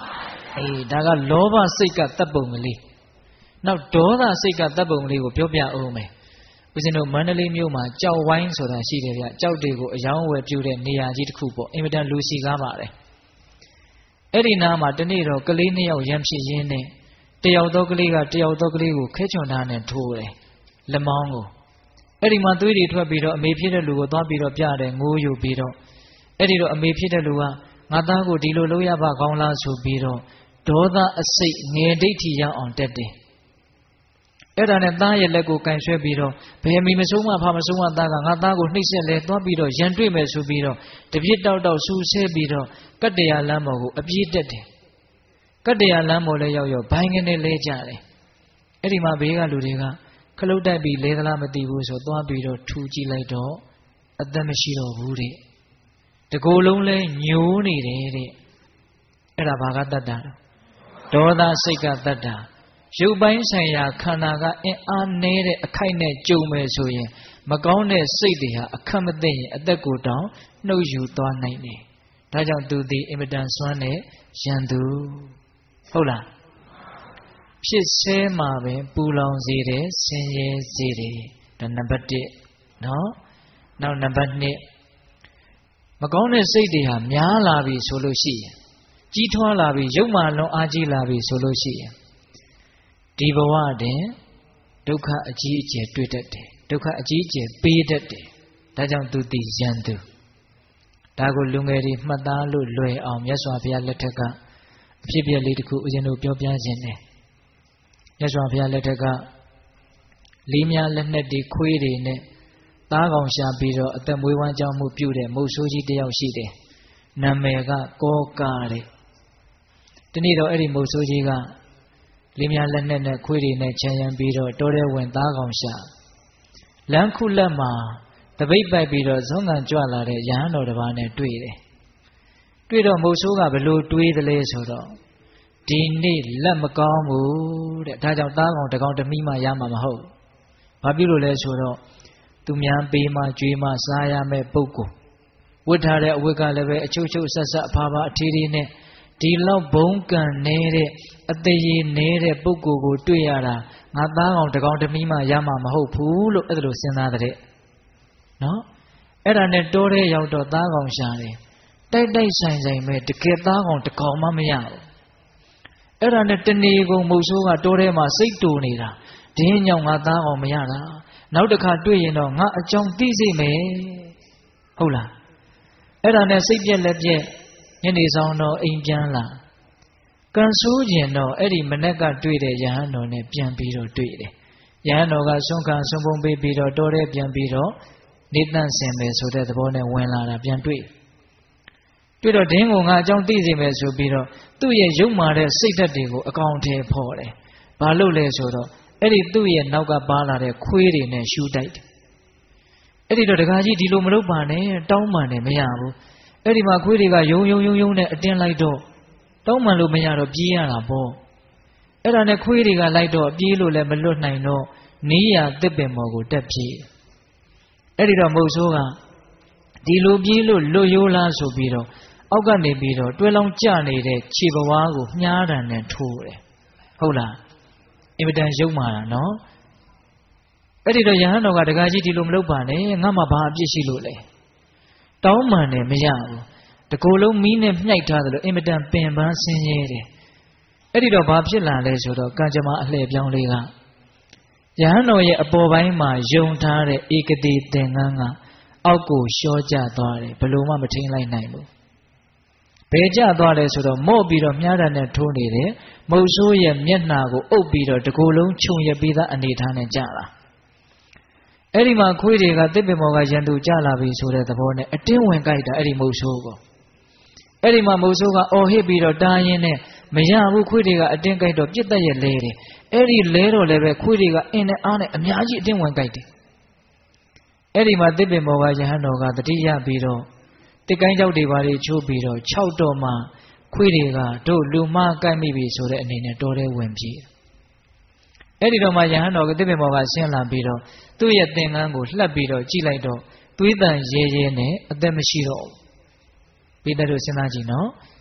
အေးဒါကလောဘစိတ်ကတပ်ပုံကလေးနောက်ဒေါသစိတ်ကတပ်ပုံကလေးကိုပြောပြအောင်မယ်ဦးဇင်းတို့မန္တလေးမြို့မှာကြောက်ဝိုင်းဆိုတာရှိတယ်ဗျကြောက်တွေကိုအယောင်းဝယ်ပြုတဲ့နေရာကြီးတစ်ခုပေါ့အင်မတန်လူစီကားပါတယ်အဲ့ဒီနားမှာတနေ့တော့ကလေးနှစ်ယောက်ရမ်းဖြစ်ရင်းနဲ့တယောက်သောကလေးကတယောက်သောကလေးကိုခဲချွန်ထားနဲ့ထိုးတယ်လက်မောင်းကိုအဲ့ဒီမှာသွေးတွေထွက်ပြီးတော့အမေဖြစ်တဲ့လူကိုသွားပြီးတော့ပြတယ်ငိုးယူပြီးတော့အဲ့ဒီတော့အမေဖြစ်တဲ့လူကငါသားကိုဒီလိုလုပ်ရပါကောင်းလားဆိုပြီးတော့ဒေါသအစိတ်ငယ်ဒိဋ္ဌိရောက်အောင်တက်တယ်အဲ့ဒါနဲ့သားရဲ့လက်ကိုကန်ဆွဲပြီးတော့ဘယ်မီမဆုံးမဖာမဆုံးမသားကငါသားကိုနှိပ်စက်လဲသွားပြီးတော့ရန်တွေ့မယ်ဆိုပြီးတော့တပြစ်တောက်တောက်ဆူဆဲပြီးတော့ကတ္တရာလမ်းပေါ်ကိုအပြေးတက်တယ်ကတ္တရာလမ်းပေါ်လဲရောက်ရောက်ဘိုင်းကနေလဲကြတယ်အဲ့ဒီမှာဘေးကလူတွေကခလုတ်တိုက်ပြီးလဲသလားမသိဘူးဆိုသွားပြီးတော့ထူကြည့်လိုက်တော့အသက်မရှိတော့ဘူးတဲ့တကိုယ်လုံးလဲညိုးနေတယ်တဲ့အဲ့ဒါဘာကတတ်တာဒေါသစိတ်ကတတ်တာရုပ်ပိုင်းဆိုင်ရာခန္ဓာကအင်အားနည်းတဲ့အခိုက်နဲ့ကြုံမယ်ဆိုရင်မကောင်းတဲ့စိတ်တွေဟာအခက်မသိရင်အသက်ကိုတောင်နှုတ်ယူသွားနိုင်တယ်ဒါကြောင့်သူသည်အင်မတန်စွမ်းတဲ့ရန်သူဟုတ်လားဖြစ်ဆဲမှာပဲပူလောင်စေတယ်ဆင်းရဲစေတယ်ဒါနံပါတ်တစ်နော်နောက်နံပါတ်နှစ်မကောင်းတဲ့စိတ်တွေဟာများလာပြီဆိုလို့ရှိရင်ကြီးထွားလာပြီရုပ်မာလွန်အားကြီးလာပြီဆိုလို့ရှိရင်ဒီဘဝတွင်ဒုက္ခအကြီးအကျယ်တွေ့တတ်တယ်ဒုက္ခအကြီးအကျယ်ပေးတတ်တယ်ဒါကြောင့်သူတည်ရန်သူဒါကိုလူငယ်တွေမှတ်သားလို့လွယ်အောင်မြတ်စွာဘုရားလက်ထက်ကအဖြစ်ပြက်လေးတစ်ခုဦးဇင်းတို့ပြောပြခြင်းတယ်မြတ်စွာဘုရားလက်ထက်ကလေးများလက်နဲ့တွေခွေးတွေနဲ့သားကောင်ရှာပြီးတော့အသက်မွေးဝမ်းကြောင်းမှုပြုတဲ့မုတ်ဆိုးကြီးတယောက်ရှိတယ်နာမည်ကကောကာတဲ့ဒီနေ့တော့အဲ့ဒီမုတ်ဆိုးကြီးကလေးများလက်နဲ့နဲ့ခွေးတွေနဲ့ခြံရံပြီးတော့တောထဲဝင်သားကောင်ရှာလမ်းခုလက်မှာတပိတ်ပိုက်ပြီးတော့ဇွမ်းကန်ကြွလာတဲ့ရဟန်းတော်တစ်ပါးနဲ့တွေ့တယ်တွေ့တော့မုတ်ဆိုးကဘလို့တွေးသလဲဆိုတော့ဒီနေ့လက်မကောင်းဘူးတဲ့ဒါကြောင့်သားကောင်တကောင်တမိမှရမှာမဟုတ်ဘာဖြစ်လို့လဲဆိုတော့သူများပေးမှကြွေးမှစားရမယ့်ပုဂ္ဂိုလ်ဝတ်ထားတဲ့အဝတ်ကလည်းပဲအချုပ်ချုပ်ဆက်ဆက်အဖာဖာအထီးထီးနဲ့ဒီလောက်ဘုံကံနေတဲ့အသေးရည်နေတဲ့ပုဂ္ဂိုလ်ကိုတွေ့ရတာငါသားကောင်တကောင်တမိမှရမှာမဟုတ်ဘူးလို့အဲ့ဒါလိုစဉ်းစားတဲ့နော်အဲ့ဒါနဲ့တိုးတဲ့ရောက်တော့သားကောင်ရှာတယ်တိုက်တိုက်ဆိုင်ဆိုင်ပဲတကယ်သားကောင်တကောင်မှမရဘူးအဲ့ဒါနဲ့တဏီကုံမုတ်ဆိုးကတိုးထဲမှာစိတ်တူနေတာဒင်းညောင်ငါသားကောင်မရတာနောက်တစ်ခါတွေ့ရင်တော့ငါအကြောင်းသိစေမယ်ဟုတ်လားအဲ့ဒါနဲ့စိတ်ပြက်လက်ပြက်ညနေဆောင်တော့အိမ်ပြန်လာကန်ဆိုးကျင်တော့အဲ့ဒီမနက်ကတွေ့တဲ့ယဟန်တော်နဲ့ပြန်ပြီးတော့တွေ့တယ်ယဟန်တော်ကဆုံးခံဆုံးပုံပေးပြီးတော့တော်တဲ့ပြန်ပြီးတော့နေတန့်စင်မယ်ဆိုတဲ့သဘောနဲ့ဝင်လာတာပြန်တွေ့တွေ့တော့ဒင်းကိုငါအကြောင်းသိစေမယ်ဆိုပြီးတော့သူ့ရဲ့ရုပ်မာတဲ့စိတ်ဓာတ်တွေကိုအကောင်ထဲဖော်တယ်ဘာလို့လဲဆိုတော့အဲ့ဒီသူ့ရဲ့နောက်ကပါလာတဲ့ခွေးတွေနဲ့ရှူတိုက်တယ်အဲ့ဒီတော့တခါကြီးဒီလိုမလုပ်ပါနဲ့တောင်းပန်တယ်မရဘူးအဲ့ဒီမှာခွေးတွေကယုံယုံယုံယုံနဲ့အတင်းလိုက်တော့တောင်းပန်လို့မရတော့ပြေးရတာပေါ့အဲ့ဒါနဲ့ခွေးတွေကလိုက်တော့ပြေးလို့လည်းမလွတ်နိုင်တော့နီးရတစ်ပင်ပေါ်ကိုတက်ပြေးအဲ့ဒီတော့မုတ်ဆိုးကဒီလိုပြေးလို့လွတ်ရိုးလားဆိုပြီးတော့အောက်ကနေပြီးတော့တွဲလောင်းကျနေတဲ့ခြေပဝါးကိုမြားတံနဲ့ထိုးတယ်ဟုတ်လားအင်မတန်ရုပ်မာတာနော်အဲ့ဒီတော့ယဟန်တော်ကတကားကြီးဒီလိုမလုပ်ပါနဲ့ငါမှဘာအပြစ်ရှိလို့လဲတောင်းပန်တယ်မရဘူးတကိုယ်လုံးမီးနဲ့မြှိုက်ထားတယ်လို့အင်မတန်ပင်ပန်းဆင်းရဲတယ်အဲ့ဒီတော့ဘာဖြစ်လာလဲဆိုတော့ကံကြမ္မာအလှည့်ပြောင်းလေးကယဟန်တော်ရဲ့အပေါ်ပိုင်းမှာယုံထားတဲ့ဧကတိသင်္ကန်းကအောက်ကိုလျှောကျသွားတယ်ဘယ်လိုမှမထိန်လိုက်နိုင်ဘူးဘယ်ကျသွားလဲဆိုတော့မော့ပြီးတော့မြားတံနဲ့ထိုးနေတယ်မုတ်ဆိုးရဲ့မျက်နှာကိုအုပ်ပြီးတော့တကိုယ်လုံးခြုံရပြီးသားအနေထားနဲ့ကြလာအဲ့ဒီမှာခွေးတွေကတစ်ပင်ပေါ်ကရန်သူကြလာပြီဆိုတဲ့သဘောနဲ့အတင်းဝင်ကြိုက်တာအဲ့ဒီမုတ်ဆိုးကိုအဲ့ဒီမှာမုတ်ဆိုးကအော်ဟစ်ပြီးတော့တားရင်းနဲ့မရဘူးခွေးတွေကအတင်းကြိုက်တော့ပြစ်တက်ရဲ့လဲတယ်အဲ့ဒီလဲတော့လည်းပဲခွေးတွေကအင်းနဲ့အားနဲ့အများကြီးအတင်းဝင်ကြိုက်တယ်အဲ့ဒီမှာတစ်ပင်ပေါ်ကယဟန်တော်ကတတိယပြီးတော့တစ်ကိုင်းကြောက်တွေပါလေချိုးပြီးတော့၆တော့မှခွေးတွေကတို့လူမကိုက်မိပြီဆိုတဲ့အနေနဲ့တော်တဲ့ဝင်ပြေးအဲ့ဒီတော့မှယဟန်တော်ကတစ်ပင်ပေါ်ကဆင်းလာပြီးတော့သူ့ရဲ့သင်္ကန်းကိုလှပ်ပြီးတော့ကြည့်လိုက်တော့သွေးတန်ရဲရဲနဲ့အသက်မရှိတော့ဘူးပိဋကတို့စဉ်းစားကြည့်နော်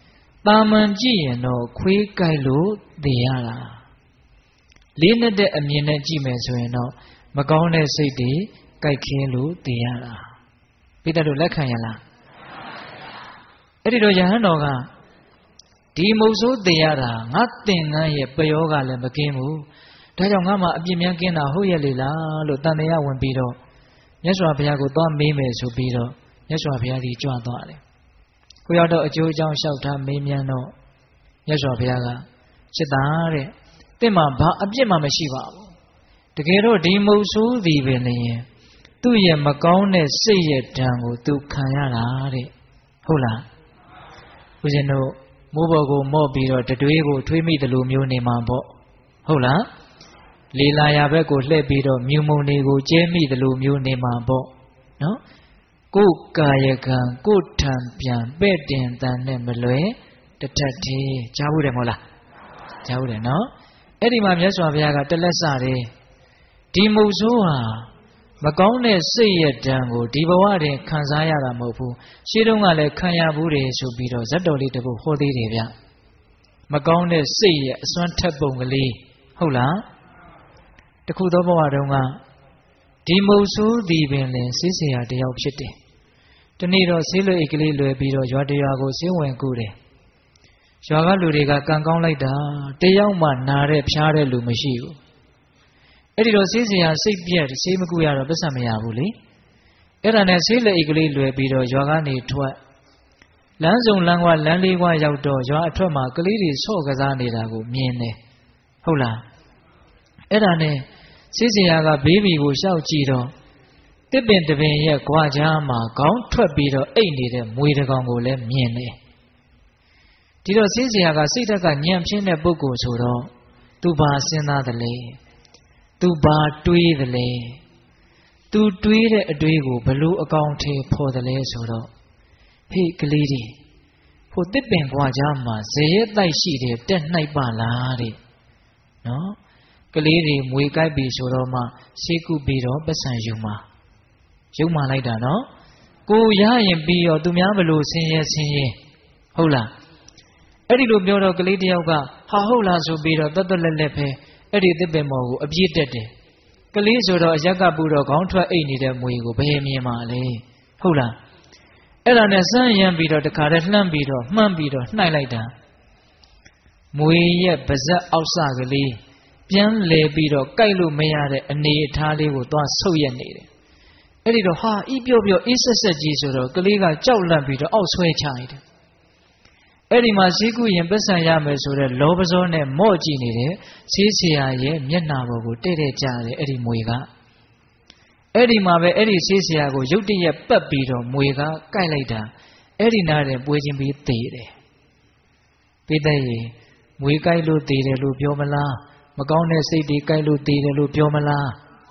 တာမန်ကြည့်ရင်တော့ခွေးကြိုက်လို့သိရတာလေးနဲ့တဲ့အမြင်နဲ့ကြည့်မယ်ဆိုရင်တော့မကောင်းတဲ့စိတ်တွေကြိုက်ခင်းလို့သိရတာပိဋကတို့လက်ခံရလားအဲ့ဒီတော့ယဟန်တော်ကဒီမုတ်ဆိုးသိရတာငါသင်္ကန်းရဲ့ပယောကလည်းမကင်းဘူးဒါကြောင့်ငါမှအပြစ်များကင်းတာဟုတ်ရဲ့လေလားလို့တန်တရားဝင်ပြီးတော့မြတ်စွာဘုရားကိုသွားမေးမယ်ဆိုပြီးတော့မြတ်စွာဘုရားကြီးကြွသွားတယ်ကိုရောက်တော့အကျိုးအကြောင်းလျှောက်ထားမေးမြန်းတော့မြတ်စွာဘုရားကจิตသားတဲ့တင့်မှာဘာအပြစ်မှမရှိပါဘူးတကယ်တော့ဒီမုတ်ဆိုးသည်ပင်လည်းသူ့ရဲ့မကောင်းတဲ့စိတ်ရဲ့ဒဏ်ကိုသူခံရတာတဲ့ဟုတ်လားဦးဇင်းတို့မိုးဘော်ကိုမော့ပြီးတော့တတွေးကိုထွေးမိတယ်လို့မျိုးနေမှာပေါ့ဟုတ်လားလေလာရဘက်ကိုလှည့်ပြီးတော့မြူမုံတွေကိုကျဲမိတယ်လို့မျိုးနေမှာပေါ့နော်ကိုယ်ကာယကံကိုယ်ထံပြန်ပဲ့တင်တန်နဲ့မလွယ်တထက်တည်းကြားဘူးတယ်မဟုတ်လားကြားဘူးတယ်နော်အဲ့ဒီမှာမြတ်စွာဘုရားကတလက်စတယ်ဒီမုတ်ဆိုးဟာမကောင်းတဲ့စိတ်ရဲ့ဒဏ်ကိုဒီဘဝတွင်ခံစားရတာမဟုတ်ဘူးရှေးတုန်းကလည်းခံရဘူးတယ်ဆိုပြီးတော့ဇတ်တော်လေးတပုတ်ဟောသေးတယ်ဗျမကောင်းတဲ့စိတ်ရဲ့အစွမ်းထက်ပုံကလေးဟုတ်လားတခုသောဘဝတုန်းကဒီမုတ်ဆိုးသည်ပင်လည်းဆေးဆရာတယောက်ဖြစ်တယ်တနေ့တော့ဆေးလွယ်အိတ်ကလေးလွယ်ပြီးတော့ရွာတရွာကိုဆေးဝင်ကူတယ်ရွာကလူတွေကကံကောင်းလိုက်တာတယောက်မှနာတဲ့ဖျားတဲ့လူမရှိဘူးအဲ့ဒီတော့ဆေးဆရာစိတ်ပြက်ဆေးမကူရတော့ပတ်စံမရဘူးလေအဲ့ဒါနဲ့ဆေးလက်အိတ်ကလေးလွယ်ပြီးတော့ရွာကနေထွက်လမ်းစုံလမ်းကွာလမ်းလေးကွာရောက်တော့ရွာအထွက်မှာကလေးတွေဆော့ကစားနေတာကိုမြင်တယ်ဟုတ်လားအဲ့ဒါနဲ့ဆေးဆရာကဘေးဘီကိုရှောက်ကြည့်တော့တစ်ပင်တပင်ရဲ့ကွာကြားမှာခေါင်းထွက်ပြီးတော့အိတ်နေတဲ့မွေတကောင်ကိုလည်းမြင်တယ်ဒီတော့ဆေးဆရာကစိတ်ဓာတ်ကညံ့ဖျင်းတဲ့ပုဂ္ဂိုလ်ဆိုတော့သူဘာစဉ်းစားသလဲသူဘာတွေးသလဲသူတွေးတဲ့အတွေးကိုဘလို့အကောင်ထဲဖော်သလဲဆိုတော့ဟေ့ကလေးတွေဟိုတစ်ပင်ကွာကြားမှာဇရဲတိုက်ရှိတယ်တက်နှိုက်ပါလားတဲ့နော်ကလေးတွေမွေကြိုက်ပြီဆိုတော့မှရှေးကုပြီးတော့ပတ်စံယူမှာယူမှလိုက်တာနော်ကိုရရင်ပြီးတော့သူများဘလို့ဆင်းရဲဆင်းရဲဟုတ်လားအဲ့ဒီလိုပြောတော့ကလေးတယောက်ကဟာဟုတ်လားဆိုပြီးတော့တက်တက်လက်လက်ပဲအဲ့ဒီတစ်ပင်မော်ကိုအပြည့်တက်တယ်ကလေးဆိုတော့အရက်ကပူတော့ခေါင်းထွက်အိတ်နေတဲ့မွေကိုဘယ်မြင်မှာလဲဟုတ်လားအဲ့ဒါနဲ့စမ်းရမ်းပြီးတော့တခါတည်းလှမ်းပြီးတော့မှန်းပြီးတော့နှိုက်လိုက်တာမွေရဲ့ပါဇက်အောက်စကလေးပြန်လဲပြီးတော့ကြိုက်လို့မရတဲ့အနေအထားလေးကိုသွားဆုပ်ရက်နေတယ်အဲ့ဒီတော့ဟာဤပြော့ပြော့အေးဆက်ဆက်ကြီးဆိုတော့ကလေးကကြောက်လန့်ပြီးတော့အောက်ဆွဲချလိုက်တယ်အဲ့ဒီမှာဈေးကုရင်ပတ်စံရမယ်ဆိုတော့လောဘဇောနဲ့မော့ကြည့်နေတဲ့ဈေးဆရာရဲ့မျက်နှာပေါ်ကိုတဲ့တဲ့ကြတယ်အဲ့ဒီမွေကအဲ့ဒီမှာပဲအဲ့ဒီဈေးဆရာကိုရုတ်တရက်ပတ်ပြီးတော့မွေကကိုက်လိုက်တာအဲ့ဒီနားတဲ့ပွေးချင်းပြီးသေတယ်ပိသက်ရေမွေကိုက်လို့သေတယ်လို့ပြောမလားမကောင်းတဲ့စိတ်တွေကိုက်လို့သေတယ်လို့ပြောမလား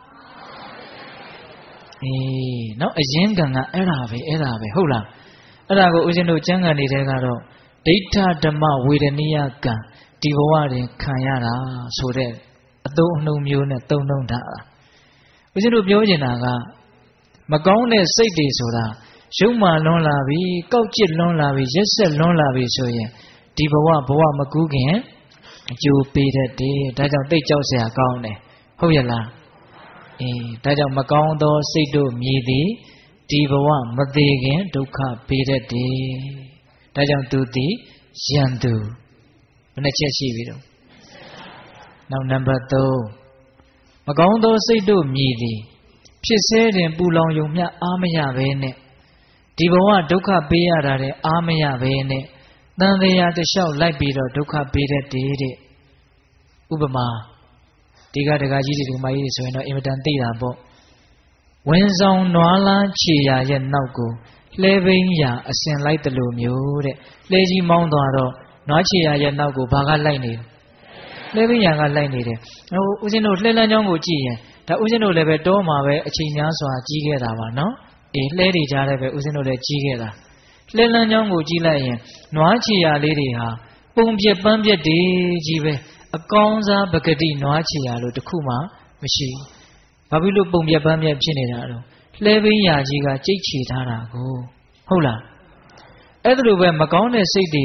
အေးနော်အရင်ကံကအဲ့ဒါပဲအဲ့ဒါပဲဟုတ်လားအဲ့ဒါကိုဦးဇင်းတို့ကျမ်းဂန်နေတဲ့ကတော့ဒိဋ္ဌဓမ္မဝေဒနိယကံဒီဘဝတွင်ခံရတာဆိုတဲ့အသုံးအနှုံမျိုးနဲ့သုံးနှုံထားတာဦးဇင်းတို့ပြောချင်တာကမကောင်းတဲ့စိတ်တွေဆိုတာရုပ်မှလွန်လာပြီကောက်ကျစ်လွန်လာပြီရက်ဆက်လွန်လာပြီဆိုရင်ဒီဘဝဘဝမကူးခင်အကျိုးပေးတတ်တယ်ဒါကြောင့်သိကြောက်စရာကောင်းတယ်ဟုတ်ရဲ့လားအေးဒါကြောင့်မကောင်းသောစိတ်တို့မြည်သည်ဒီဘဝမသေးခင်ဒုက္ခပေးတတ်တယ်ဒါကြောင့်သူသည်ယံသူဘယ်နှချက်ရှိပြီတော့နောက်နံပါတ်သုံးမကောင်းသောစိတ်တို့မြည်သည်ဖြစ်စေတင်ပူလောင်ယုံမျှအားမရပဲနဲ့ဒီဘဝဒုက္ခပေးရတာတဲ့အားမရပဲနဲ့တန်တရားတစ်လျှောက်လိုက်ပြီးတော့ဒုက္ခပေးတတ်တယ်တဲ့ဥပမာဒီကဒကာကြီးတွေဒီမကြီးတွေဆိုရင်တော့အင်မတန်သိတာပေါ့ဝင်ဆောင်နွားလားခြေရာရဲ့နောက်ကိုလှဲဘိန်းရာအစင်လိုက်တယ်လို့မျိုးတဲ့လှဲကြီးမောင်းသွားတော့နွားခြေရာရဲ့နောက်ကိုဘာကလိုက်နေလဲလှဲဘိန်းရာကလိုက်နေတယ်ဟိုဦးဇင်းတို့လှဲလန်းချောင်းကိုကြည့်ရင်ဒါဦးဇင်းတို့လည်းပဲတောမှာပဲအချိန်များစွာကြီးခဲ့တာပါနော်အေးလှဲတွေကြားလည်းပဲဦးဇင်းတို့လည်းကြီးခဲ့တာလှဲလန်းချောင်းကိုကြည့်လိုက်ရင်နွားခြေရာလေးတွေဟာပုံပြက်ပန်းပြက်တွေကြီးပဲအကောင်းစားပဂတိနွားခြေရာလို့တခုမှမရှိဘူးဘာဖြစ်လို့ပုံပြက်ပန်းပြက်ဖြစ်နေတာတော့လှဲဘိန်းရာကြီးကကြိတ်ချီထားတာကိုဟုတ်လားအဲ့ဒါလိုပဲမကောင်းတဲ့စိတ်တွေ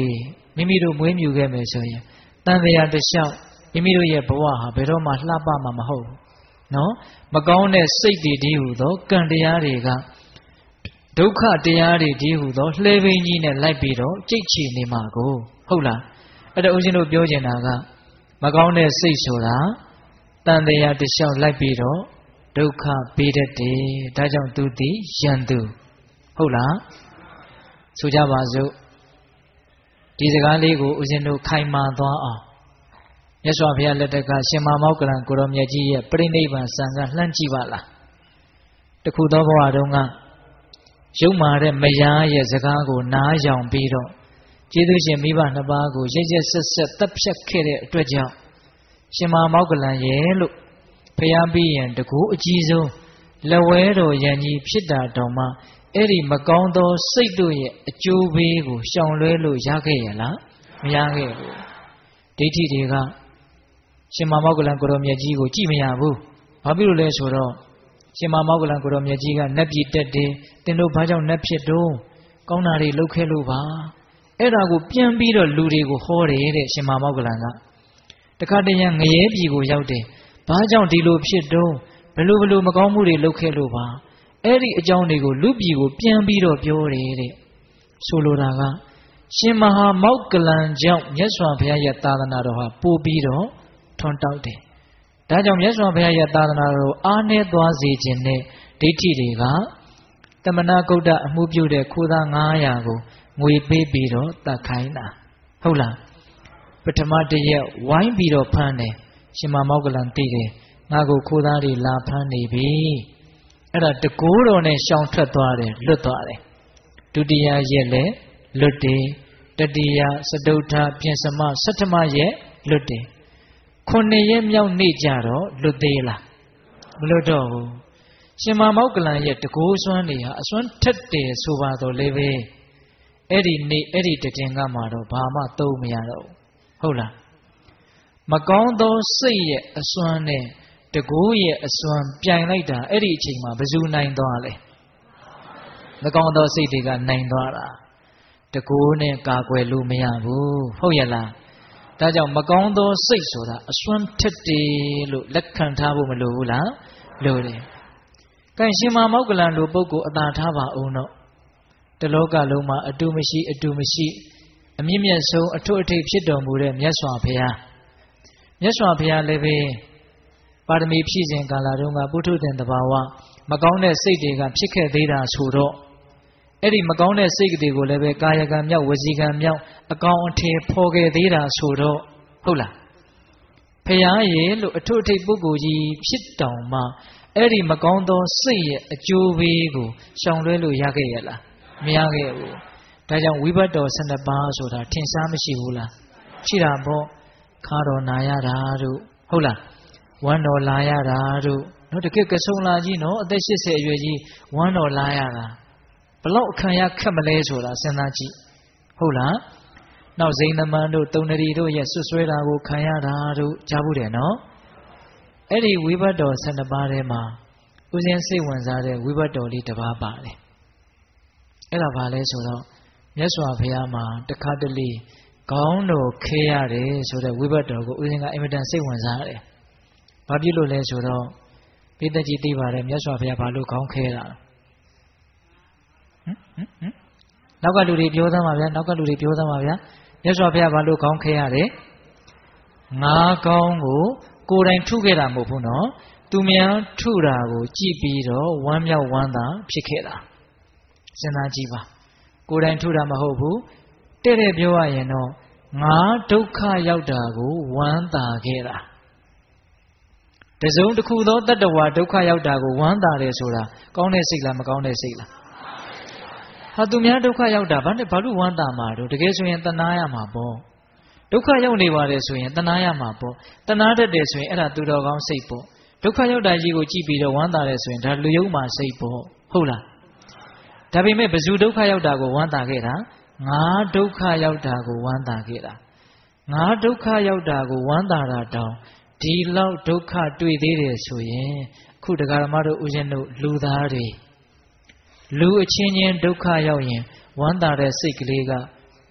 မိမိတို့မွေးမြူခဲ့မယ်ဆိုရင်တန်တရားတစ်လျှောက်မိမိတို့ရဲ့ဘဝဟာဘယ်တော့မှလှပမှာမဟုတ်ဘူးနော်မကောင်းတဲ့စိတ်တွေဒီဟုသောကံတရားတွေကဒုက္ခတရားတွေဒီဟုသောလှဲပိန်းကြီးနဲ့လိုက်ပြီးတော့ကြိတ်ချီနေမှာကိုဟုတ်လားအဲ့ဒါဦးဇင်းတို့ပြောချင်တာကမကောင်းတဲ့စိတ်ဆိုတာတန်တရားတစ်လျှောက်လိုက်ပြီးတော့ဒုက္ခပေးတတ်တယ်ဒါကြောင့်သူသည်ယန္တုဟုတ်လားဆိုကြပါစို့ဒီစကားလေးကိုဦးဇင်းတို့ခိုင်မာသွားအောင်မြတ်စွာဘုရားလက်ထက်ကရှင်မောက္ကလံကိုရောမြတ်ကြီးရဲ့ပြိဋိဘံစံကလှမ်းကြည့်ပါလားတခုသောဘဝတုန်းကရုပ်မာတဲ့မယားရဲ့စကားကိုနားယောင်ပြီးတော့ကျေးဇူးရှင်မိဘနှစ်ပါးကိုရက်ရက်ဆက်ဆက်တပ်ဖြတ်ခဲ့တဲ့အတွက်ကြောင့်ရှင်မောက္ကလံရဲ့လို့ဖျားပြီးရင်တကူအကြီးဆုံးလက်ဝဲတော်ယံကြီးဖြစ်တာတောင်မှအဲ့ဒီမကောင်းသောစိတ်တို့ရဲ့အကျိုးပေးကိုရှောင်လွဲလို့ရခဲ့ရလားမရခဲ့ဘူးဒိဋ္ဌိတွေကရှင်မောက္ကလံကိုရောမြတ်ကြီးကိုကြည့်မရဘူးဘာဖြစ်လို့လဲဆိုတော့ရှင်မောက္ကလံကိုရောမြတ်ကြီးကနတ်ပြည်တက်တယ်တင်တို့ဘာကြောင့်နတ်ဖြစ်တော့ကောင်းတာတွေလုပ်ခဲ့လို့ပါအဲ့ဒါကိုပြန်ပြီးတော့လူတွေကိုဟောတယ်တဲ့ရှင်မောက္ကလံကတခါတည်းရငရဲပြည်ကိုရောက်တယ်ဘာကြောင့်ဒီလိုဖြစ်တော့ဘယ်လိုဘယ်လိုမကောင်းမှုတွေလုပ်ခဲ့လို့ပါအဲ့ဒီအကြောင်းတွေကိုလူပြည်ကိုပြန်ပြီးတော့ပြောတယ်တဲ့ဆိုလိုတာကရှင်မဟာမောက္ကလံကြောင့်မြတ်စွာဘုရားရဲ့သာသနာတော်ဟာပို့ပြီးတော့ထွန်းတောက်တယ်ဒါကြောင့်မြတ်စွာဘုရားရဲ့သာသနာတော်အားနည်းသွားစေခြင်းနဲ့ဒိဋ္ဌိတွေကတမနာကုဋ္ဌအမှုပြုတဲ့ခိုးသားငါးရာကိုငွေပေးပြီးတော့တတ်ခိုင်းတာဟုတ်လားပထမတရက်ဝိုင်းပြီးတော့ဖမ်းတယ်ရှင်မောက္ကလံသိတယ်ငါကိုခိုးသားတွေလာဖမ်းနေပြီအဲ့ဒါတကိုးတော်နဲ့ရှောင်ထွက်သွားတယ်လွတ်သွားတယ်ဒုတိယရက်လည်းလွတ်တယ်တတိယစတုထပြင်စမဆဋ္ဌမရက်လွတ်တယ်ခုနှစ်ရက်မြောက်နေ့ကြတော့လွတ်သေးလားမလွတ်တော့ဘူးရှင်မောက္ကလံရဲ့တကိုးစွမ်းတွေဟာအစွမ်းထက်တယ်ဆိုပါတော့လေပဲအဲ့ဒီနေ့အဲ့ဒီတည်င်ကမှတော့ဘာမှသုံးမရတော့ဘူးဟုတ်လားမကောင်းသောစိတ်ရဲ့အစွမ်းနဲ့တကူရဲ့အစွမ်းပြိုင်လိုက်တာအဲ့ဒီအချိန်မှာဘယ်သူနိုင်သွားလဲမကောင်းသောစိတ်တွေကနိုင်သွားတာတကူနဲ့ကာကွယ်လို့မရဘူးဟုတ်ရဲ့လားဒါကြောင့်မကောင်းသောစိတ်ဆိုတာအစွမ်းထက်တယ်လို့လက်ခံထားဖို့မလိုဘူးလားလိုတယ်။ကဲရှင်မောက္ကလံလိုပုဂ္ဂိုလ်အသာထားပါအောင်တော့တလောကလုံးမှာအတူမရှိအတူမရှိအမြင့်မြတ်ဆုံးအထွတ်အထိပ်ဖြစ်တော်မူတဲ့မြတ်စွာဘုရားမြတ်စွာဘုရားလည်းပဲပါရမီဖြည့်ခြင်းကာလတုန်းကပုထုဇဉ်တဘာဝမကောင်းတဲ့စိတ်တွေကဖြစ်ခဲ့သေးတာဆိုတော့အဲ့ဒီမကောင်းတဲ့စိတ်တွေကိုလည်းပဲကာယကံမြောက်ဝစီကံမြောက်အကောင်အထည်ဖော်ခဲ့သေးတာဆိုတော့ဟုတ်လားဘုရားရဲ့လို့အထွတ်အထိပ်ပုဂ္ဂိုလ်ကြီးဖြစ်တောင်မှအဲ့ဒီမကောင်းသောစိတ်ရဲ့အကျိုးပေးကိုရှောင်လွဲလို့ရခဲ့ရလားမရခဲ့ဘူးဒါကြောင့်ဝိဘတ်တော်၁၂ပါးဆိုတာထင်ရှားမရှိဘူးလားရှိတာပေါ့ခါတော်နာရတာတို့ဟုတ်လားဝမ်းတော်လာရတာတို့နော်တကယ်ကဆုံလာကြီးနော်အသက်၈၀အရွယ်ကြီးဝမ်းတော်လာရတာဘလောက်အခမ်းရခက်မလဲဆိုတာစဉ်းစားကြည့်ဟုတ်လားနောက်ဇိန်သမန်တို့တုံနရီတို့ရဲ့ဆွဆွဲတာကိုခံရတာတို့ကြားဘူးတယ်နော်အဲ့ဒီဝိဘတ်တော်၁၂ပါးထဲမှာဦးဇင်းစိတ်ဝင်စားတဲ့ဝိဘတ်တော်လေးတစ်ပါးပါတယ်အဲ့ဒါဘာလဲဆိုတော့မြတ်စွာဘုရားမှာတခါတလေခေါင်းတော်ခဲရတယ်ဆိုတဲ့ဝိဘတ်တော်ကိုဦးဇင်းကအင်မတန်စိတ်ဝင်စားတယ်ဘာဖြစ်လို့လဲဆိုတော့ပိဿကြီးသိပါတယ်မြတ်စွာဘုရားဘာလို့ခေါင်းခဲတာဟမ်ဟမ်ဟမ်နောက်ကလူတွေပြောသမ်းပါဗျာနောက်ကလူတွေပြောသမ်းပါဗျာမြတ်စွာဘုရားဘာလို့ခေါင်းခဲရတယ်ငါးကောင်းကိုကိုယ်တိုင်ထုခဲ့တာမဟုတ်ဘူးနော်သူများထုတာကိုကြည့်ပြီးတော့ဝမ်းမြောက်ဝမ်းသာဖြစ်ခဲ့တာစဉ်းစားကြည့်ပါကိုယ်တိုင်ထုတာမဟုတ်ဘူးတဲ့တဲ့ပြောရရင်တော့ငါဒုက္ခရောက်တာကိုဝမ်းသာခဲ့တာတစုံတစ်ခုသောတတ္တဝါဒုက္ခရောက်တာကိုဝမ်းသာတယ်ဆိုတာကောင်းတဲ့စိတ်လားမကောင်းတဲ့စိတ်လားဟာသူများဒုက္ခရောက်တာဘာနဲ့ဘာလို့ဝမ်းသာမှာတော့တကယ်ဆိုရင်တဏှာရမှာပေါ့ဒုက္ခရောက်နေပါတယ်ဆိုရင်တဏှာရမှာပေါ့တဏှာတတ်တယ်ဆိုရင်အဲ့ဒါသူတော်ကောင်းစိတ်ပေါ့ဒုက္ခရောက်တာကြီးကိုကြည့်ပြီးတော့ဝမ်းသာတယ်ဆိုရင်ဒါလူယုံမှာစိတ်ပေါ့ဟုတ်လားဒါပေမဲ့ဘယ်သူဒုက္ခရောက်တာကိုဝမ်းသာခဲ့တာငါဒုက္ခရောက်တာကိုဝမ်းသာခဲ့တာငါဒုက္ခရောက်တာကိုဝမ်းသာတာတောင်ဒီလောက်ဒုက္ခတွေ့သေးတယ်ဆိုရင်အခုတရားဓမ္မတို့ဦးဇင်းတို့လူသားတွေလူအချင်းချင်းဒုက္ခရောက်ရင်ဝမ်းသာတဲ့စိတ်ကလေးက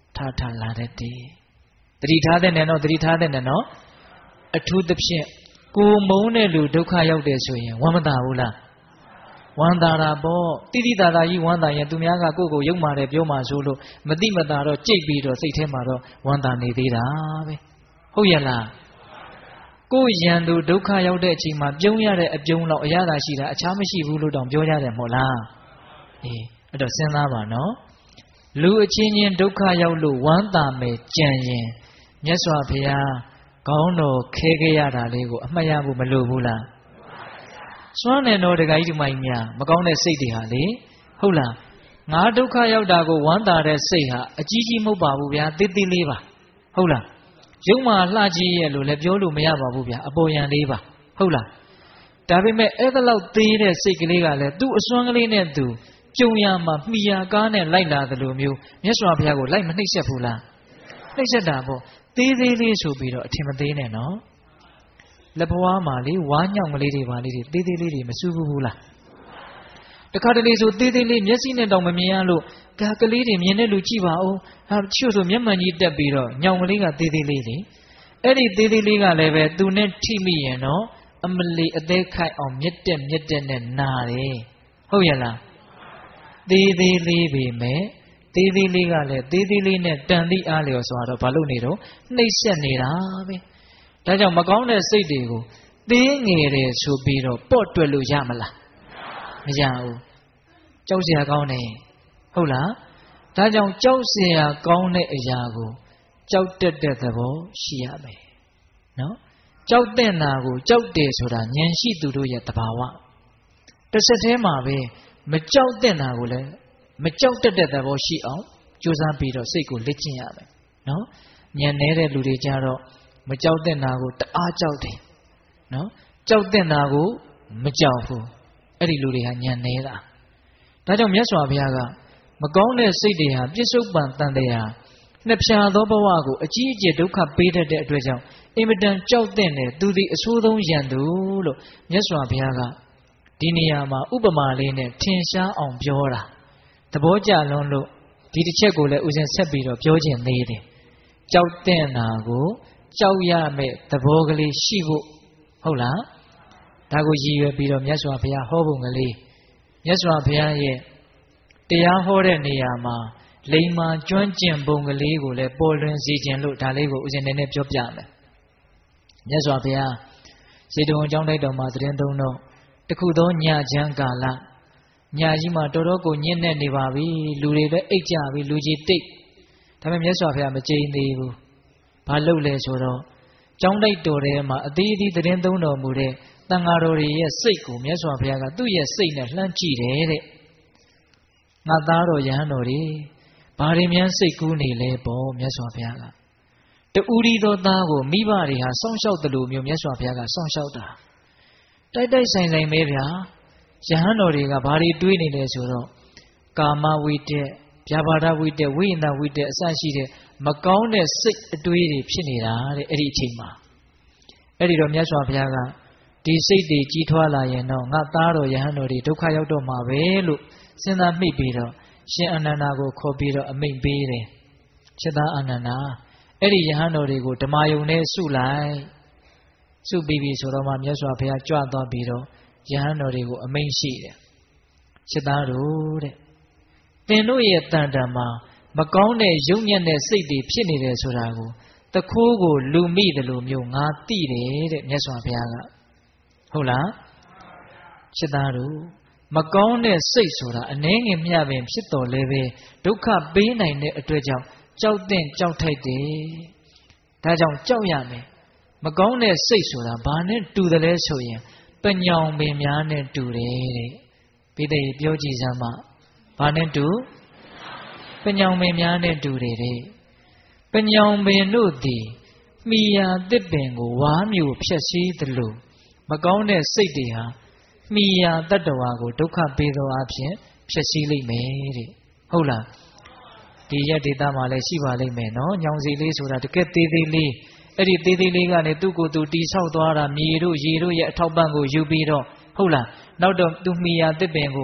ထားထားလာတတ်တယ်တတိထားတဲ့နဲ့နော်တတိထားတဲ့နဲ့နော်အထူးသဖြင့်ကိုမုန်းတဲ့လူဒုက္ခရောက်တယ်ဆိုရင်ဝမ်းမသာဘူးလားဝမ်းသာတာပေါ့တိတိတာတာကြီးဝမ်းသာရင်သူများကကိုယ့်ကိုယုံမာတယ်ပြောမှဆိုလို့မတိမတာတော့ကြိတ်ပြီးတော့စိတ်ထဲမှာတော့ဝမ်းသာနေသေးတာပဲဟုတ်ရဲ့လားကိုယ်ရန်သူဒုက္ခရောက်တဲ့အချိန်မှာပြုံးရတဲ့အပြုံးတော့အရသာရှိတာအခြားမရှိဘူးလို့တောင်ပြောကြတယ်မဟုတ်လားအေးအဲ့တော့စဉ်းစားပါနော်လူအချင်းချင်းဒုက္ခရောက်လို့ဝမ်းသာမယ်ကြံရင်မြတ်စွာဘုရားခေါင်းတော်ခဲခဲ့ရတာလေးကိုအမှတ်ရဖို့မလိုဘူးလားစွမ်းတယ်တော့ဒကာကြီးဒီမိုင်းများမကောင်းတဲ့စိတ်တွေဟာလေဟုတ်လားငါဒုက္ခရောက်တာကိုဝမ်းသာတဲ့စိတ်ဟာအကြီးကြီးမဟုတ်ပါဘူးဗျာသေးသေးလေးပါဟုတ်လားရုပ်မာလှကြီးရဲ့လို့လည်းပြောလို့မရပါဘူးဗျာအပေါ်ယံလေးပါဟုတ်လားဒါပေမဲ့အဲ့ဒါလောက်သေးတဲ့စိတ်ကလေးကလည်းသူ့အစွမ်းကလေးနဲ့သူပြုံရမှာမှီယာကားနဲ့လိုက်လာတယ်လို့မျိုးမြတ်စွာဘုရားကိုလိုက်မနှိပ်စက်ဘူးလားနှိပ်စက်တာပေါ့သေးသေးလေးဆိုပြီးတော့အထင်မသေးနဲ့နော်လက်ဘွားမှာလေဝါးညောင်ကလေးတွေပါလေးတွေသေးသေးလေးတွေမစူးဘူးဘူးလားတခါတလေဆိုသေးသေးလေးမျက်စိနဲ့တောင်မမြင်ရလို့ဒါကလေးတွေမြင်တဲ့လူကြည့်ပါဦးဟာချို့ဆိုမျက်မှန်ကြီးတက်ပြီးတော့ညောင်ကလေးကသေးသေးလေးလေအဲ့ဒီသေးသေးလေးကလည်းပဲသူနဲ့ထိမိရင်တော့အမလီအသေးခိုက်အောင်မြက်တက်မြက်တက်နဲ့နာတယ်ဟုတ်ရဲ့လားသေးသေးလေးပဲမဲ့သေးသေးလေးကလည်းသေးသေးလေးနဲ့တန်သည့်အားလျော်ဆိုတော့ဘာလို့နေတော့နှိပ်စက်နေတာပဲဒါကြောင့်မကောင်းတဲ့စိတ်တွေကိုသေးငယ်တယ်ဆိုပြီးတော့ပေါ့တွက်လို့ရမလားမရဘူးကြောက်စရာကောင်းတယ်ဟုတ်လားဒါကြောင့်ကြောက်စရာကောင်းတဲ့အရာကိုကြောက်တတ်တဲ့သဘောရှိရမယ်နော်ကြောက်တဲ့နာကိုကြောက်တယ်ဆိုတာဉာဏ်ရှိသူတို့ရဲ့သဘာဝတစ်စက်တည်းမှာပဲမကြောက်တဲ့နာကိုလည်းမကြောက်တတ်တဲ့သဘောရှိအောင်ကြိုးစားပြီးတော့စိတ်ကိုလေ့ကျင့်ရမယ်နော်ဉာဏ်နေတဲ့လူတွေကြတော့မကြောက်တဲ့နာကိုတအားကြောက်တယ်နော်ကြောက်တဲ့နာကိုမကြောက်ဘူးအဲ့ဒီလူတွေဟာဉာဏ်နေတာဒါကြောင့်မြတ်စွာဘုရားကမကောင်းတဲ့စိတ်တွေဟာပြစ္ဆုတ်ပံတန်တရားနှစ်ဖြာသောဘဝကိုအကြီးအကျယ်ဒုက္ခပေးတတ်တဲ့အတွက်ကြောင့်အင်မတန်ကြောက်တဲ့နဲ့သူဒီအဆိုးဆုံးရန်သူလို့မြတ်စွာဘုရားကဒီနေရာမှာဥပမာလေးနဲ့ထင်ရှားအောင်ပြောတာသဘောကျလွန်းလို့ဒီတစ်ချက်ကိုလည်းဥစဉ်ဆက်ပြီးတော့ပြောခြင်းသေးတယ်ကြောက်တဲ့နာကိုကြောက်ရမယ့်သဘောကလေးရှိဖို့ဟုတ်လားဒါကိုရည်ရွယ်ပြီးတော့မြတ်စွာဘုရားဟောပုံကလေးမြတ်စွာဘုရားရဲ့တရားဟောတဲ့နေရာမှာလိမ္မာကျွမ်းကျင်ပုံကလေးကိုလည်းပေါ်လွင်စေခြင်းလို့ဒါလေးကိုဥစဉ်နေနဲ့ပြောပြမယ်မြတ်စွာဘုရားစေတုံအကြောင်းတိုက်တော်မှာသတင်းသုံးတော့တခုသောညချမ်းကာလညကြီးမှာတော်တော်ကိုညစ်နေနေပါပြီလူတွေလည်းအိတ်ကြပြီလူကြီးတိတ်ဒါပေမဲ့မြတ်စွာဘုရားမကြိမ်သေးဘူးဘာလုပ်လဲဆိုတော့ကျောင်းတိုက်တော်ထဲမှာအသေးအသေးသတင်းသုံးတော်မူတဲ့တန်ဃာတော်တွေရဲ့စိတ်ကိုမြတ်စွာဘုရားကသူ့ရဲ့စိတ်နဲ့လှမ်းကြည့်တယ်တဲ့ငါသားတော်ယဟန်တော်တွေဘာတွေများစိတ်ကူးနေလဲပေါ့မြတ်စွာဘုရားကတူရီသောသားကိုမိဘတွေဟာစောင့်ရှောက်တယ်လို့မျိုးမြတ်စွာဘုရားကစောင့်ရှောက်တာတိုက်တိုက်ဆိုင်ဆိုင်ပဲဗျာယဟန်တော်တွေကဘာတွေတွေးနေလဲဆိုတော့ကာမဝိတက်ဗျာပါဒဝိတက်ဝိညာဏဝိတက်အစရှိတဲ့မကောင်းတဲ့စိတ်အတွေးတွေဖြစ်နေတာတဲ့အဲ့ဒီအချိန်မှာအဲ့ဒီတော့မြတ်စွာဘုရားကဒီစိတ်တွေကြီးထွားလာရင်တော့ငါသားတော်ယဟန်တော်တွေဒုက္ခရောက်တော့မှာပဲလို့စဉ်းစားမိပြီးတော့ရှင်အာနန္ဒာကိုခေါ်ပြီးတော့အမိန့်ပေးတယ်ချက်သားအာနန္ဒာအဲ့ဒီယဟန်တော်တွေကိုဓမ္မယုံနဲ့စုလိုက်စုပြီးပြီဆိုတော့မှမြတ်စွာဘုရားကြွသွားပြီးတော့ယဟန်တော်တွေကိုအမိန့်ရှိတယ်ချက်သားတို့တဲ့သင်တို့ရဲ့တန်တန်မှာမကောင်းတဲ့ယုံညံ့တဲ့စိတ်တွေဖြစ်နေတယ်ဆိုတာကိုတခိုးကိုလူမိတယ်လို့မျိုးငါသိတယ်တဲ့မြတ်စွာဘုရားကဟုတ်လားချက်သားတို့မကောင်းတဲ့စိတ်ဆိုတာအနှဲငယ်မျှပင်ဖြစ်တော်လဲပဲဒုက္ခပေးနိုင်တဲ့အတွက်ကြောင့်ကြောက်တဲ့ကြောက်ထိုက်တယ်ဒါကြောင့်ကြောက်ရမယ်မကောင်းတဲ့စိတ်ဆိုတာဘာနဲ့တူတယ်လဲဆိုရင်ပညောင်ပင်များနဲ့တူတယ်တဲ့ပိဋိပြောကြည့်စမ်းမဘာနဲ့တူပညောင်ပင်များနဲ့တူတယ်တဲ့ပညောင်ပင်တို့သည်မိယာတစ်ပင်ကိုဝါမျိုးဖြက်စီးသလိုမကောင်းတဲ့စိတ်တွေဟာမိယာတတ္တဝါကိုဒုက္ခပေးသောအဖြစ်ဖြက်စီးလိမ့်မယ်တဲ့ဟုတ်လားဒီရက်ဒေတာမှာလည်းရှိပါလိမ့်မယ်နော်ညောင်စီလေးဆိုတာတကယ်သေးသေးလေးအဲ့ဒီသေးသေးလေးကနေသူ့ကိုယ်သူတီဆောက်သွားတာမြေတို့ရေတို့ရဲ့အထောက်ပံ့ကိုယူပြီးတော့ဟုတ်လားနောက်တော့သူမိယာတစ်ပင်ကို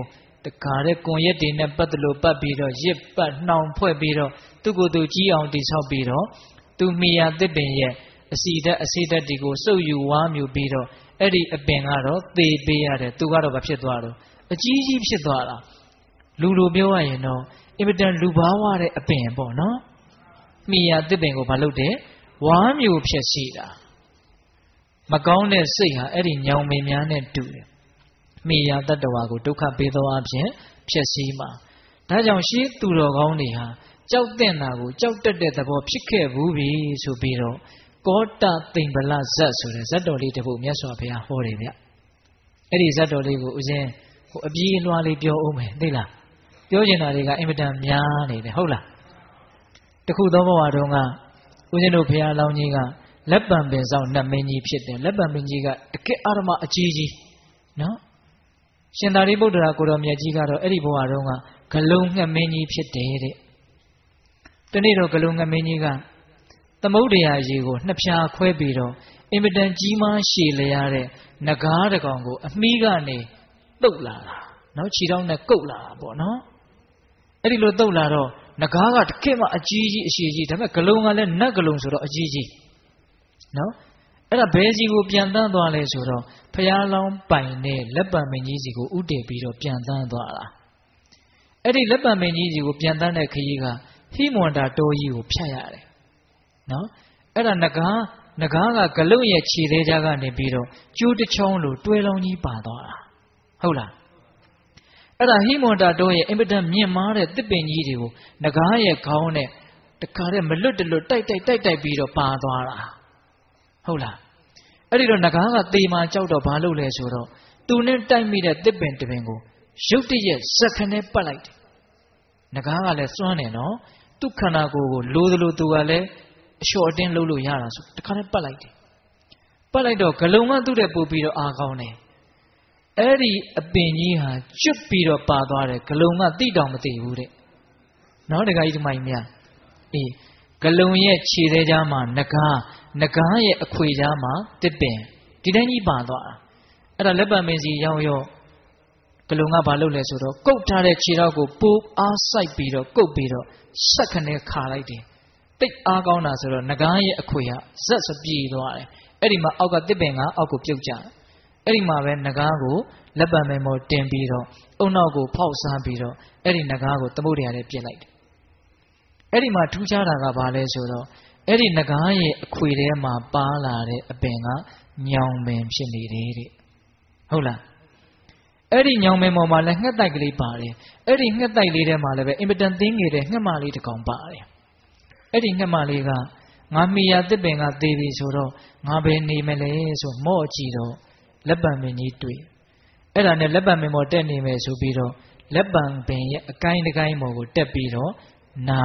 တခါတဲ့ကွန်ရက်တွေနဲ့ပတ်တလို့ပတ်ပြီးတော့ရစ်ပတ်နှောင်ဖွဲ့ပြီးတော့သူ့ကိုယ်သူကြီးအောင်တိဆောက်ပြီးတော့သူမိယာသစ်ပင်ရဲ့အစီဓာတ်အစိဓာတ်တွေကိုစုပ်ယူဝါမြူပြီးတော့အဲ့ဒီအပင်ကတော့သေပေးရတယ်သူကတော့ဘာဖြစ်သွားတော့အကြီးကြီးဖြစ်သွားတာလူလိုပြောရရင်တော့အင်မတန်လူဘာဝတဲ့အပင်ပေါ့နော်မိယာသစ်ပင်ကိုဘာလုပ်တယ်ဝါမြူဖြစ်စီတာမကောင်းတဲ့စိတ်ဟာအဲ့ဒီညောင်ပင်များနဲ့တူတယ်မိယာတတ္တဝါကိုဒုက္ခပေးသောအဖြစ်ဖြစ်စီမှာဒါကြောင့်ရှေးသူတော်ကောင်းတွေဟာကြောက်တဲ့နာကိုကြောက်တတ်တဲ့သဘောဖြစ်ခဲ့ဘူးပြီဆိုပြီးတော့ကောတသိမ္ပလဇတ်ဆိုတဲ့ဇတ်တော်လေးတစ်ပုဒ်မြတ်စွာဘုရားဟောတယ်ဗျအဲ့ဒီဇတ်တော်လေးကိုဦးဇင်းဟိုအပြေးအလွှားလေးပြောအောင်မယ်သိလားပြောချင်တာတွေကအင်မတန်များနေတယ်ဟုတ်လားတခုသောဘဝတုန်းကဦးဇင်းတို့ဘုရားလောင်းကြီးကလက်ပံပင်ဆောင်နတ်မင်းကြီးဖြစ်တယ်လက်ပံပင်ကြီးကတကယ့်အာရမအကြီးကြီးနော်ရှင်သာရိပုတ္တရာကိုတော်မြတ်ကြီးကတော့အဲ့ဒီဘဝတုန်းကဂလုံငှက်မင်းကြီးဖြစ်တယ်တဲ့တနေ့တော့ဂလုံငှက်မင်းကြီးကသမုဒ္ဒရာရေကိုနှစ်ဖြာခွဲပြီးတော့အင်မတန်ကြီးမားရှည်လျားတဲ့နဂါးတကောင်ကိုအမီးကနေတုတ်လာတာနော်ခြေထောက်နဲ့ကုတ်လာတာပေါ့နော်အဲ့ဒီလိုတုတ်လာတော့နဂါးကတကယ့်မှအကြီးကြီးအရှည်ကြီးဒါပေမဲ့ဂလုံကလည်းနတ်ဂလုံဆိုတော့အကြီးကြီးနော်အဲ့ဒါဘယ်စီကိုပြန်တန်းသွားလဲဆိုတော့ဖျားလောင်းပိုင်နဲ့လက်ပံမင်းကြီးစီကိုဥတည်ပြီးတော့ပြန်တန်းသွားတာအဲ့ဒီလက်ပံမင်းကြီးစီကိုပြန်တန်းတဲ့ခရီးကဟိမွန်တာတောကြီးကိုဖြတ်ရတယ်နော်အဲ့ဒါငကားငကားကဂလုံရဲ့ခြေသေးကြကနေပြီးတော့ကျိုးတစ်ချောင်းလိုတွဲလုံးကြီးပါသွားတာဟုတ်လားအဲ့ဒါဟိမွန်တာတောရဲ့အင်မတန်မြင့်မားတဲ့တစ်ပင်ကြီးတွေကိုငကားရဲ့ခေါင်းနဲ့တခါတည်းမလွတ်တလွတ်တိုက်တိုက်တိုက်တိုက်ပြီးတော့ပါသွားတာဟုတ်လားအဲ့ဒီတော့ငကားကသေမာကြောက်တော့ဘာလုပ်လဲဆိုတော့သူနဲ့တိုက်မိတဲ့တစ်ပင်တစ်ပင်ကိုရုတ်တရက်စက်ခနဲ့ပတ်လိုက်တယ်ငကားကလည်းစွမ်းတယ်နော်သူ့ခန္ဓာကိုယ်ကိုလိုသလိုသူကလည်းအလျှော့အတင်းလုပ်လို့ရတာဆိုတခါနဲ့ပတ်လိုက်တယ်ပတ်လိုက်တော့ဂလုံကသူ့တဲ့ပို့ပြီးတော့အာကောင်းတယ်အဲ့ဒီအပင်ကြီးဟာကျွတ်ပြီးတော့ပါသွားတယ်ဂလုံကတိတောင်မသိဘူးတဲ့နော်တခါကြီးဒီမိုင်များအေးဂလုံရဲ့ခြေသေးကြားမှာငကားငကားရဲ့အခွေကြားမှာတစ်ပင်ဒီတိုင်းကြီးပါသွားတာအဲ့ဒါလက်ပံပင်စီရောက်ရောဂလုံကဘာလုပ်လဲဆိုတော့ကုတ်ထားတဲ့ခြေထောက်ကိုပိုးအားစိုက်ပြီးတော့ကုတ်ပြီးတော့ဆက်ခနဲ့ခါလိုက်တယ်တိတ်အားကောင်းတာဆိုတော့ငကားရဲ့အခွေဟာဇက်စပြေးသွားတယ်အဲ့ဒီမှာအောက်ကတစ်ပင်ကအောက်ကိုပြုတ်ကျတယ်အဲ့ဒီမှာပဲငကားကိုလက်ပံပင်ပေါ်တင်ပြီးတော့အုံနောက်ကိုဖောက်စားပြီးတော့အဲ့ဒီငကားကိုသမုဒ္ဒရာထဲပြစ်လိုက်တယ်အဲ့ဒီမှာထူးခြားတာကဘာလဲဆိုတော့အဲ့ဒီငကားရဲ့အခွေထဲမှာပါလာတဲ့အပင်ကညောင်ပင်ဖြစ်နေတယ်တဲ့ဟုတ်လားအဲ့ဒီညောင်ပင်ပေါ်မှာလည်းငှက်တိုက်ကလေးပါတယ်အဲ့ဒီငှက်တိုက်လေးထဲမှာလည်းပဲအင်မတန်သင်းငယ်တဲ့ငှက်မလေးတစ်ကောင်ပါတယ်အဲ့ဒီငှက်မလေးကငါမိယာတစ်ပင်ကသေးပြီဆိုတော့ငါဘယ်နေမလဲဆိုမော့ကြည့်တော့လက်ပံပင်ကြီးတွေ့အဲ့ဒါနဲ့လက်ပံပင်ပေါ်တက်နေမယ်ဆိုပြီးတော့လက်ပံပင်ရဲ့အကိုင်းတစ်ကိုင်းပေါ်ကိုတက်ပြီးတော့နာ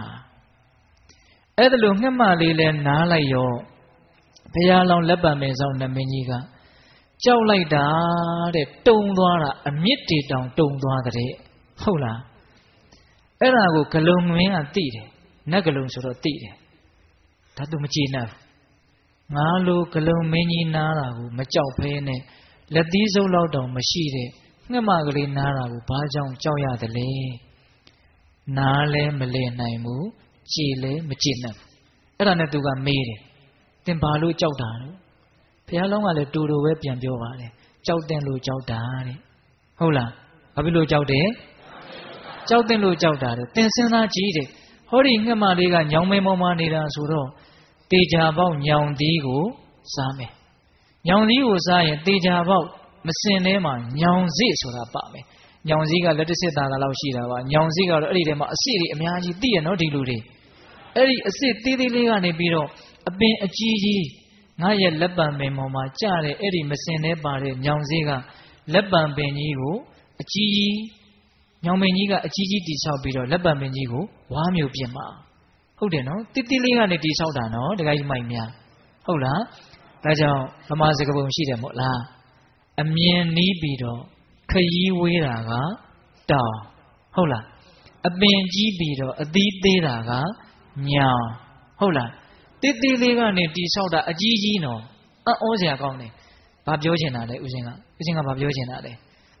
အဲ့ဒါလိုငှက်မလေးလဲနားလိုက်ရောဘုရားလောင်းလက်ပံပင်ဆောင်နမင်းကြီးကကြောက်လိုက်တာတဲ့တုံသွားတာအမြင့်တေတောင်တုံသွားတဲ့ဟုတ်လားအဲ့ဒါကိုဂလုံမင်းကသိတယ်နတ်ဂလုံဆိုတော့သိတယ်ဒါသူမကြည်နဲ့ငါလိုဂလုံမင်းကြီးနားတာကိုမကြောက်ဖဲနဲ့လက်သီးစုပ်လောက်တောင်မရှိတဲ့ငှက်မကလေးနားတာကိုဘာကြောင့်ကြောက်ရတယ်လဲနားလဲမလဲနိုင်ဘူးကြည်လဲမကြည်နဲ့အဲ့ဒါနဲ့သူကမေးတယ်သင်ဘာလို့ကြောက်တာလဲဘုရားလုံးကလည်းတူတူပဲပြန်ပြောပါတယ်ကြောက်တဲ့လို့ကြောက်တာတဲ့ဟုတ်လားဘာဖြစ်လို့ကြောက်တယ်ကြောက်တဲ့လို့ကြောက်တာတဲ့သင်စဉ်းစားကြည့်တဲ့ဟောဒီငှက်မလေးကညောင်မင်းပေါ်မှာနေတာဆိုတော့တေချာပေါက်ညောင်သီးကိုစားမယ်ညောင်သီးကိုစားရင်တေချာပေါက်မစင်ထဲမှာညောင်စိဆိုတာပါမယ်ညောင်စည်းကလက်တစ်စစ်သားလောက်ရှိတာပါညောင်စည်းကတော့အဲ့ဒီထဲမှာအစစ်တွေအများကြီးသိရနော်ဒီလူတွေအဲ့ဒီအစစ်သေးသေးလေးကနေပြီးတော့အပင်အကြီးကြီးငါရဲ့လက်ပံပင်ပေါ်မှာကျတဲ့အဲ့ဒီမစင်ထဲပါတဲ့ညောင်စည်းကလက်ပံပင်ကြီးကိုအကြီးကြီးညောင်ပင်ကြီးကအကြီးကြီးတိဆောက်ပြီးတော့လက်ပံပင်ကြီးကိုဝါမျိုးပြင်မှာဟုတ်တယ်နော်တိတိလေးကနေတိဆောက်တာနော်တခါကြီးမိုက်များဟုတ်လားဒါကြောင့်ဗမာစကားပုံရှိတယ်မို့လားအမြင်နီးပြီးတော့ခရီးဝေးတာကတောင်ဟုတ်လားအပင်ကြီးပြီးတော့အသီးသေးတာကညောင်ဟုတ်လားတိတိလေးကနေတိဆောက်တာအကြီးကြီးနော်အံ့ဩစရာကောင်းတယ်ဘာပြောချင်တာလဲဦးစင်းကဦးစင်းကဘာပြောချင်တာလဲ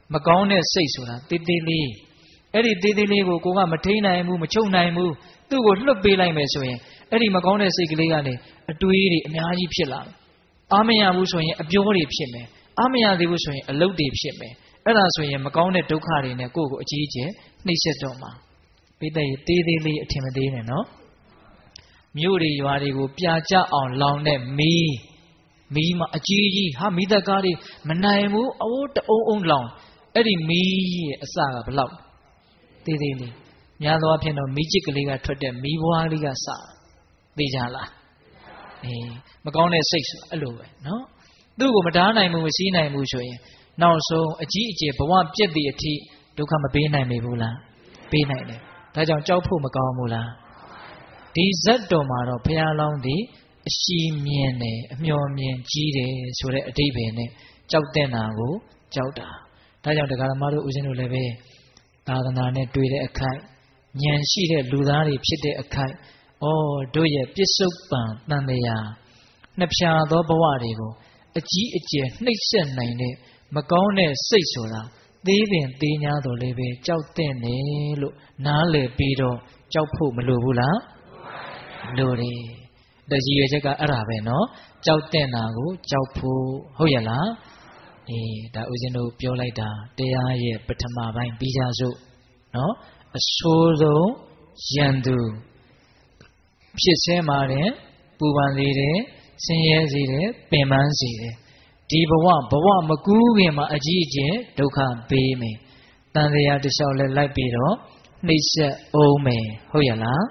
မကောင်းတဲ့စိတ်ဆိုတာတေးသေးလေးအဲ့ဒီတေးသေးလေးကိုကိုကမထိန်နိုင်ဘူးမချုပ်နိုင်ဘူးသူ့ကိုလွတ်ပေးလိုက်မယ်ဆိုရင်အဲ့ဒီမကောင်းတဲ့စိတ်ကလေးကနေအတွေးတွေအများကြီးဖြစ်လာမယ်အားမရဘူးဆိုရင်အပြောတွေဖြစ်မယ်အားမရသေးဘူးဆိုရင်အလုပ်တွေဖြစ်မယ်အဲ့ဒါဆိုရင်မကောင်းတဲ့ဒုက္ခတွေနဲ့ကိုယ့်ကိုအကြီးအကျယ်နှိပ်စက်တော့မှာပိဿရေသေးသေးလေးအထင်မသေးနဲ့နော်မြို့တွေရွာတွေကိုပြာကျအောင်လောင်တဲ့မီးမီးမှာအကြီးကြီးဟာမီးသက်ကားတွေမနိုင်ဘူးအိုးတအုံအုံလောင်အဲ့ဒီမီးရဲ့အစကဘလောက်သေးသေးလေးများသောအားဖြင့်တော့မီးချစ်ကလေးကထွက်တဲ့မီးဘွားလေးကစသိကြလားအေးမကောင်းတဲ့စိတ်ဆိုအဲ့လိုပဲနော်သူ့ကိုမတားနိုင်ဘူးမစီးနိုင်ဘူးဆိုရင်နောက်ဆုံးအကြီးအကျယ်ဘဝပြည့်တဲ့အထိဒုက္ခမပေးနိုင်ဘူးလားပေးနိုင်တယ်ဒါကြောင့်ကြောက်ဖို့မကောင်းဘူးလားဒီဇတ်တော်မှာတော့ဘုရားလောင်းဒီအရှိမြင်တယ်အမျှော်မြင်ကြီးတယ်ဆိုတဲ့အဓိပ္ပာယ်နဲ့ကြောက်တဲ့နာကိုကြောက်တာဒါကြောင့်တရားဓမ္မတို့ဦးဇင်းတို့လည်းပဲသာသနာနဲ့တွေ့တဲ့အခိုက်ဉာဏ်ရှိတဲ့လူသားတွေဖြစ်တဲ့အခိုက်ဩတို့ရဲ့ပြစ္ဆုတ်ပံတန်တရားနှစ်ဖြာသောဘဝတွေကိုအကြီးအကျယ်နှိပ်စက်နိုင်တဲ့မကောင်းတဲ့စိတ်ဆိုတာသေးပင်သေး냐တော်လေးပဲကြောက်တဲ့နေလို့နားလည်ပြီးတော့ကြောက်ဖို့မလိုဘူးလားလိုတယ်တရည်ရွယ်ချက်ကအဲ့ဒါပဲနော်ကြောက်တဲ့နာကိုကြောက်ဖို့ဟုတ်ရလားအေးဒါဦးဇင်းတို့ပြောလိုက်တာတရားရဲ့ပထမပိုင်းပြီးကြစို့နော်အဆိုးဆုံးရန်သူဖြစ်ဆဲမှာတဲ့ပူပန်စေတယ်ဆင်းရဲစေတယ်ပင်ပန်းစေတယ်ဒီဘဝဘဝမကူးခင်မှာအကြီးအကျယ်ဒုက္ခပေးမယ်တန်တရားတစ်လျှောက်လဲလိုက်ပြီးတော့နှိပ်စက်အောင်မယ်ဟုတ်ရလား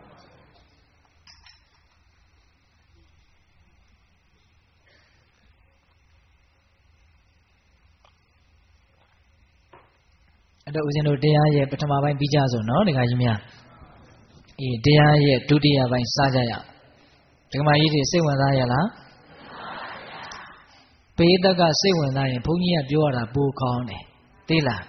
အဲ့တော့ဦးဇင်းတို့တရားရဲ့ပထမပိုင်းပြီးကြစို့နော်ဒကာကြီးများအေးတရားရဲ့ဒုတိယပိုင်းစကြရဒကာမကြီးတွေစိတ်ဝင်စားရလားပေတက်ကစိတ်ဝင်စားရင်ဘုန်းကြီးကပြောရတာပိုကောင်းတယ်သိလား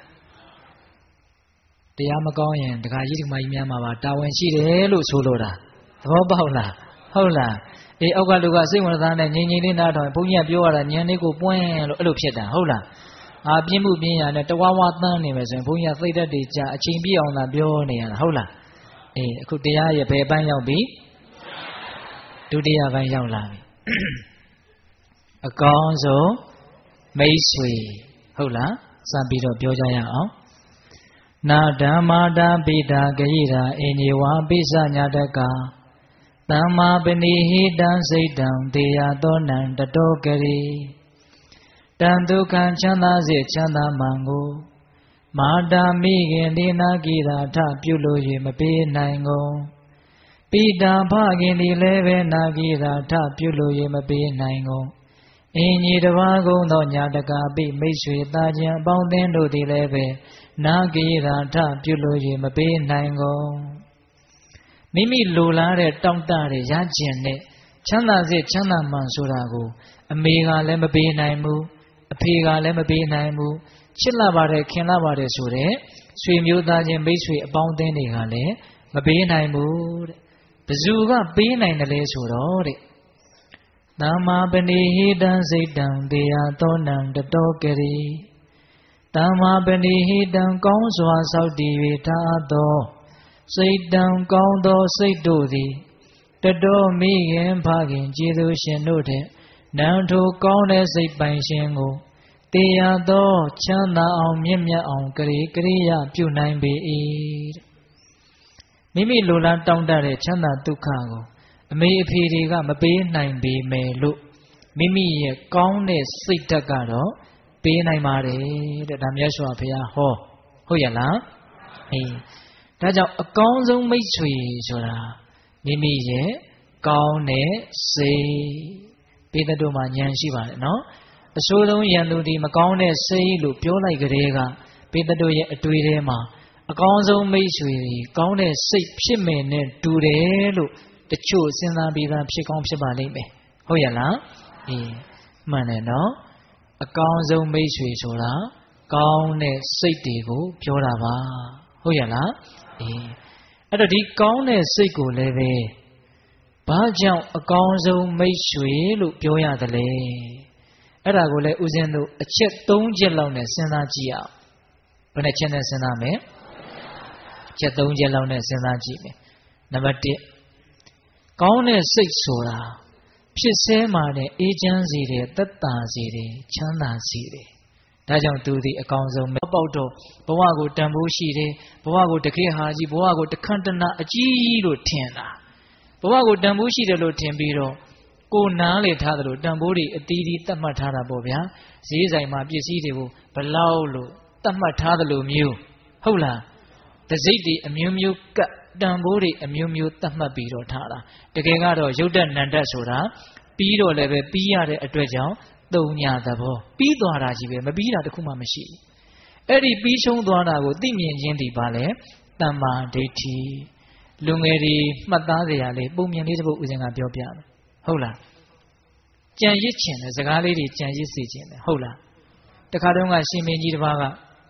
တရားမကောင်းရင်ဒကာကြီးဒကာမကြီးများမှာပါတာဝန်ရှိတယ်လို့ဆိုလိုတာသဘောပေါက်လားဟုတ်လားအေးအောက်ကလူကစိတ်ဝင်စားနေငြိမ်ငြိမ်လေးနားထောင်ဘုန်းကြီးကပြောရတာဉာဏ်လေးကိုပွင့်လို့အဲ့လိုဖြစ်တာဟုတ်လားအာပြင်းမှုပြင်းရနဲ့တဝါဝါတန်းနေမယ်ဆိုရင်ဘုန်းကြီးကသိတတ်တွေကြာအချိန်ပြည့်အောင်သာပြောနေရတာဟုတ်လားအေးအခုတရားရဲ့ဘယ်ပိုင်းရောက်ပြီဒုတိယပိုင်းရောက်လာပြီအကောင်းဆုံးမိတ်ဆွေဟုတ်လားစပြီးတော့ပြောကြရအောင်နာဓမ္မာတာပိတာဂယိတာအင်ညေဝါပိစညာတကသမ္မာပဏိဟိတံစိတ်တံတေယသောနံတတောကရိတံဒုက္ခံချမ်းသာစေချမ်းသာမှန်ကိုမာတာမိခင်ဒီနာကိတာထပြုလို့၍မပေးနိုင်ကုန်ပိတာဖခင်ဒီလည်းပဲနာကိတာထပြုလို့၍မပေးနိုင်ကုန်အင်းကြီးတစ်ပါးကုန်သောညာတကာပိမိတ်ဆွေသားချင်းအပေါင်းအသင်းတို့သည်လည်းပဲနာကိတာထပြုလို့၍မပေးနိုင်ကုန်မိမိလိုလားတဲ့တောင့်တတဲ့ရကျင်တဲ့ချမ်းသာစေချမ်းသာမှန်ဆိုတာကိုအမေကလည်းမပေးနိုင်ဘူးအဖေကလည်းမပေးနိုင်ဘူးချစ်လာပါတယ်ခင်လာပါတယ်ဆိုတဲ့ဆွေမျိုးသားချင်းမိတ်ဆွေအပေါင်းအသင်းတွေကလည်းမပေးနိုင်ဘူးတဲ့ဘယ်သူကပေးနိုင်တယ်လဲဆိုတော့တဲ့သမ္မာပဏိဟိတံစိတ်တံတေယသောနံတတောကရိသမ္မာပဏိဟိတံကောင်းစွာဆောက်တည်၍ထားသောစိတ်တံကောင်းသောစိတ်တို့သည်တတောမိခင်ဖခင်ကျေးဇူးရှင်တို့တဲ့နံထိုကောင်းတဲ့စိတ်ပိုင်ရှင်ကိုတေယသောချမ်းသာအောင်မြင့်မြတ်အောင်ကရိကရိယပြုနိုင်ပေ၏မိမိလိုလားတောင်းတတဲ့ချမ်းသာဒုက္ခကိုအမေအဖေတွေကမပေးနိုင်ပေမဲ့လို့မိမိရဲ့ကောင်းတဲ့စိတ်ဓာတ်ကတော့ပေးနိုင်ပါတယ်တဲ့ဒါမြတ်စွာဘုရားဟောဟုတ်ရလားအေးဒါကြောင့်အကောင်းဆုံးမိတ်ဆွေဆိုတာမိမိရဲ့ကောင်းတဲ့စိတ်ပေးတဲ့တို့မှာဉာဏ်ရှိပါတယ်နော်အဆိုးဆုံးရန်သူဒီမကောင်းတဲ့စိတ်လို့ပြောလိုက်ကြတဲ့ကပေးတဲ့တို့ရဲ့အတွေ့အထဲမှာအကောင်းဆုံးမိတ်ဆွေကောင်းတဲ့စိတ်ဖြစ်မယ်နဲ့တူတယ်လို့တချို့စဉ်းစားပြီးသားဖြစ်ကောင်းဖြစ်ပါလိမ့်မယ်ဟုတ်ရလားအေးမှန်တယ်နော်အကောင်းဆုံးမိတ်ဆွေဆိုတာကောင်းတဲ့စိတ်တွေကိုပြောတာပါဟုတ်ရလားအေးအဲ့တော့ဒီကောင်းတဲ့စိတ်ကိုလည်းပဲဘာကြောင့်အကောင်းဆုံးမိတ်ဆွေလို့ပြောရတယ်လဲအဲ့ဒါကိုလည်းဦးဇင်းတို့အချက်သုံးချက်လောက်နဲ့စဉ်းစားကြည့်ရအောင်ဘယ်နှချက်နဲ့စဉ်းစားမလဲအချက်သုံးချက်လောက်နဲ့စဉ်းစားကြည့်မယ်နံပါတ်တစ်ကောင်းတဲ့စိတ်ဆိုတာဖြစ်စဲမှာနဲ့အေးချမ်းစေတယ်သက်သာစေတယ်ချမ်းသာစေတယ်ဒါကြောင့်သူသည်အကောင်းဆုံးပဲပေါက်တော့ဘဝကိုတန်ဖိုးရှိတယ်ဘဝကိုတကယ်ဟာကြီးဘဝကိုတခန့်တနာအကြီးလို့ထင်တာဘဝကိုတန်ဖိုးရှိတယ်လို့ထင်ပြီးတော့ကိုနားလေထားတယ်လို့တန်ဖိုးတွေအတီးတီးတတ်မှတ်ထားတာပေါ့ဗျာဈေးဆိုင်မှာပစ္စည်းတွေကိုဘလောက်လို့တတ်မှတ်ထားတယ်လို့မျိုးဟုတ်လားတစိမ့်တွေအမျိုးမျိုးကတ်တန်ဖိုးတွေအမျိုးမျိုးတတ်မှတ်ပြီးတော့ထားတာတကယ်ကတော့ရုပ်တဏ္ဍတ်ဆိုတာပြီးတော့လည်းပဲပြီးရတဲ့အတွက်ကြောင့်သုံးညာသဘောပြီးသွားတာကြီးပဲမပြီးတာတခုမှမရှိဘူးအဲ့ဒီပြီးဆုံးသွားတာကိုသိမြင်ခြင်းဒီပါလေတမ္မာဒိဋ္ဌိလူငယ်တွေမှတ်သားစရာလေးပုံမြင်လေးတစ်ပုဒ်ဦးဇင်းကပြောပြမယ်ဟုတ်လားကြံရစ်ခြင်းတဲ့စကားလေးတွေကြံရစ်စေခြင်းတဲ့ဟုတ်လားတခါတုန်းကရှင်မင်းကြီးတစ်ပါးက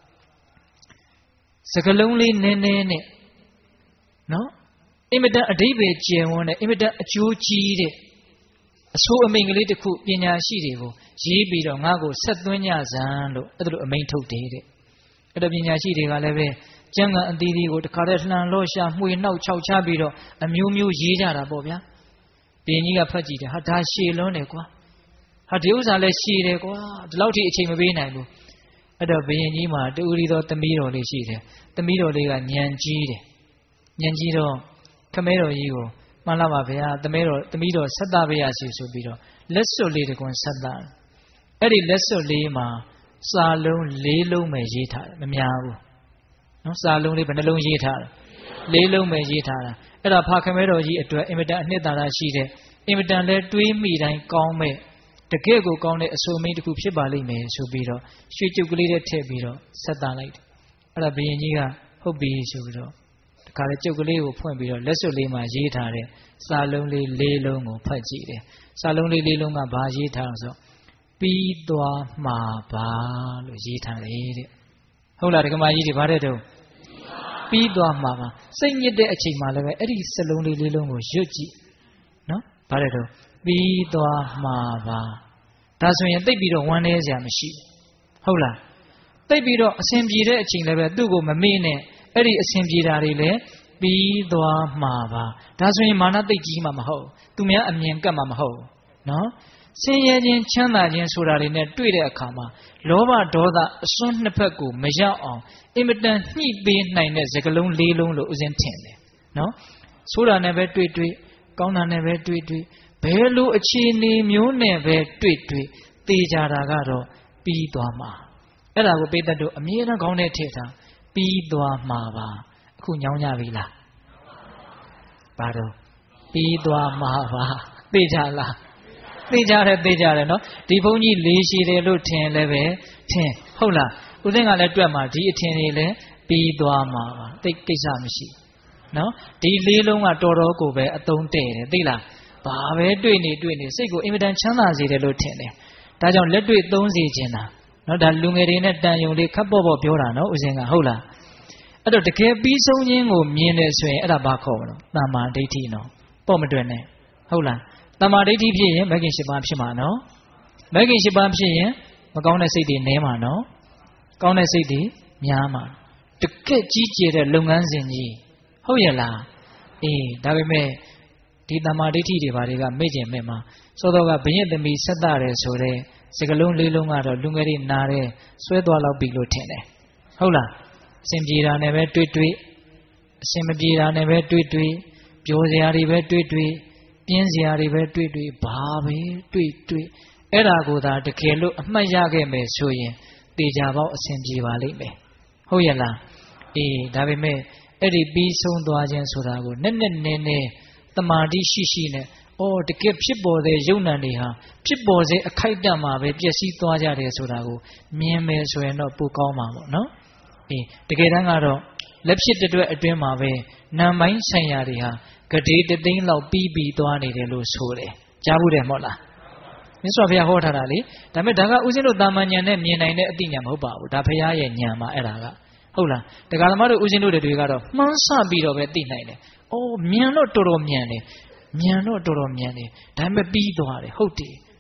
စကလုံးလေးနည်းနည်းနဲ့နော်အင်မတန်အဓိပ္ပာယ်ကျယ်ဝန်းတဲ့အင်မတန်အကျိုးကြီးတဲ့အဆိုးအမိန်ကလေးတစ်ခုပညာရှိတွေကိုရေးပြီးတော့ငါ့ကိုဆက်သွင်းကြစမ်းလို့အဲ့ဒါလိုအမိန်ထုတ်တယ်တဲ့အဲ့တော့ပညာရှိတွေကလည်းပဲကျမ်းဂန်အသီးသီးကိုတခါတည်းလှန်လို့ရှာမှွေနှောက်ခြောက်ချပြီးတော့အမျိုးမျိုးရေးကြတာပေါ့ဗျာဘုရင်ကြီးကဖတ်ကြည့်တယ်ဟာဒါရှည်လွန်းတယ်ကွာဟာဒီဥစ္စာလည်းရှည်တယ်ကွာဒီလောက်ထိအချိန်မပေးနိုင်ဘူးအဲ့တော့ဘုရင်ကြီးမှာတူရီတော်သမီးတော်လေးရှိတယ်သမီးတော်လေးကညံကြီးတယ်ညံကြီးတော့ခမဲတော်ကြီးကိုမှန်လားပါဗျာသမီးတော်သမီးတော်ဆက်တာပေးရစီဆိုပြီးတော့လက်စွပ်လေးတကွန်းဆက်တာအဲ့ဒီလက်စွပ်လေးမှာစာလုံးလေးလုံးပဲရေးထားတယ်မများဘူးနော်စာလုံးလေးဘယ်နှလုံးရေးထားတယ်လေးလုံးပဲရေးထားတာအဲ့ဒါဖာခမဲတော်ကြီးအတွက်အင်မတန်အနှစ်သာရရှိတဲ့အင်မတန်လဲတွေးမိတိုင်းကောင်းမဲ့တကယ့်ကိုကောင်းတဲ့အဆိုအမိန်တစ်ခုဖြစ်ပါလိမ့်မယ်ဆိုပြီးတော့ရွှေကျုပ်ကလေးနဲ့ထည့်ပြီးတော့ဆက်တာလိုက်တယ်အဲ့ဒါဘုရင်ကြီးကဟုတ်ပြီဆိုပြီးတော့တခါလေကျုပ်ကလေးကိုဖွင့်ပြီးတော့လက်စွပ်လေးမှာရေးထားတဲ့စာလုံးလေးလေးလုံးကိုဖတ်ကြည့်တယ်စာလုံးလေးလေးလုံးကဘာရေးထားလဲဆိုပြီးသွားမှာပါလို့ရေးထားတယ်တဲ့ဟုတ်လားဒကမာကြီးတွေဗါတဲ့တုန်းပြီးသွားမှာပါစိတ်ညစ်တဲ့အချိန်မှာလည်းပဲအဲ့ဒီစလုံးလေးလေးလုံးကိုရွတ်ကြည့်နော်ဗါတဲ့တုန်းပြီးသွားမှာပါဒါဆိုရင်တိတ်ပြီးတော့ဝမ်းနည်းစရာမရှိဟုတ်လားတိတ်ပြီးတော့အစဉ်ပြေတဲ့အချိန်လည်းပဲသူ့ကိုမမေ့နဲ့အဲ့ဒီအစဉ်ပြေတာတွေလည်းပြီးသွားမှာပါဒါဆိုရင်မာနတိတ်ကြီးမှမဟုတ်သူများအမြင်ကပ်မှမဟုတ်နော်ဆင်းရဲခြင်းချမ်းသာခြင်းဆိုတာတွေနဲ့တွေ့တဲ့အခါမှာလောဘဒေါသအစွန်းနှစ်ဖက်ကိုမရောက်အောင်အင်မတန်ညှိပေးနိုင်တဲ့စကလုံးလေးလုံးလို့ဥစဉ်ထင်တယ်နော်ဆိုတာနဲ့ပဲတွေ့တွေ့ကောင်းတာနဲ့ပဲတွေ့တွေ့ဘယ်လိုအခြေအနေမျိုးနဲ့ပဲတွေ့တွေ့သိကြတာကတော့ပြီးသွားမှာအဲ့ဒါကိုပိဋကတ်တို့အမြဲတမ်းခေါင်းထဲထည့်ထားပြီးသွားမှာပါအခုညောင်းကြပြီလားဘာတော့ပြီးသွားမှာပါသိကြလားသိကြတယ်သိကြတယ်နော်ဒီဘုန်းကြီးလေးရှိတယ်လို့ထင်လည်းပဲထင်ဟုတ်လားဦးသိန်းကလည်းတွက်မှာဒီအထင်တွေလည်းပြီးသွားမှာပါသိကိစ္စမရှိနော်ဒီလေးလုံးကတော်တော်ကိုပဲအသုံးတဲ့တယ်သိလားဘာပဲတွေ့နေတွေ့နေစိတ်ကိုအင်မတန်ချမ်းသာစေတယ်လို့ထင်တယ်ဒါကြောင့်လက်တွေ့သုံးစေခြင်းတာနော်ဒါလူငယ်တွေနဲ့တန်ယုံလေးခပ်ပေါ့ပေါ့ပြောတာနော်ဦးစင်ကဟုတ်လားအဲ့တော့တကယ်ပြီးဆုံးခြင်းကိုမြင်တယ်ဆိုရင်အဲ့ဒါဘာခေါ်မလို့တမ္မာဒိဋ္ဌိနော်ပေါ့မတွက်နဲ့ဟုတ်လားတမ္မာဒိဋ္ဌိဖြစ်ရင်မဂ္ဂင်၈ပါးဖြစ်မှာနော်မဂ္ဂင်၈ပါးဖြစ်ရင်မကောင်းတဲ့စိတ်တွေနည်းမှာနော်ကောင်းတဲ့စိတ်တွေများမှာတကယ်ကြီးကျယ်တဲ့လုပ်ငန်းစဉ်ကြီးဟုတ်ရဲ့လားအေးဒါပေမဲ့ဒီတမ္မာဒိဋ္ဌိတွေဘာတွေကမေ့ကျင်မဲ့မှာစောစောကဘယင်သမီးဆက်တာတယ်ဆိုတဲ့စကလုံးလေးလုံးကတော့လူငယ်တွေနားတယ်ဆွဲသွားလောက်ပြီလို့ထင်တယ်ဟုတ်လားအစဉ်ပြေတာနဲ့ပဲတွေ့တွေ့အစဉ်မပြေတာနဲ့ပဲတွေ့တွေ့ပြောစရာတွေပဲတွေ့တွေ့ပြင်းစရာတွေပဲတွေ့တွေ့ဘာပဲတွေ့တွေ့အဲ့ဒါကိုသာတကယ်လို့အမှတ်ရခဲ့မယ်ဆိုရင်တေချာပေါက်အစဉ်ပြေပါလိမ့်မယ်ဟုတ်ရဲ့လားအေးဒါပေမဲ့အဲ့ဒီပြီးဆုံးသွားခြင်းဆိုတာကိုနက်နက်နဲနဲတမာတိရှိရှိနဲ့အော်တကယ်ဖြစ်ပေါ်တဲ့ယုံ nant တွေဟာဖြစ်ပေါ်စေအခိုက်အတန့်မှာပဲပျက်စီးသွားကြတယ်ဆိုတာကိုမြင်မယ်ဆိုရင်တော့ပိုကောင်းမှာပေါ့နော်အေးတကယ်တမ်းကတော့လက်ဖြစ်တဲ့အတွက်အတွင်းမှာပဲနာမ်ပိုင်းဆိုင်ရာတွေဟာဂဒေတသိန်းလောက်ပြီးပြီးသွားနေတယ်လို့ဆိုတယ်ကြားဘူးတယ်မဟုတ်လားမြတ်စွာဘုရားဟောထားတာလေဒါပေမဲ့ဒါကဥစဉ်တို့တာမန်ဉာဏ်နဲ့မြင်နိုင်တဲ့အသိဉာဏ်မဟုတ်ပါဘူးဒါဘုရားရဲ့ဉာဏ်မှာအဲ့ဒါကဟုတ်လားတရားသမားတို့ဥစဉ်တို့တွေကတော့မှန်းဆပြီးတော့ပဲသိနိုင်တယ်အိုးမြန်တော့တော်တော်မြန်တယ်မြန်တော့တော်တော်မြန်တယ်ဒါပေမဲ့ပြီးသွားတယ်ဟုတ်တယ်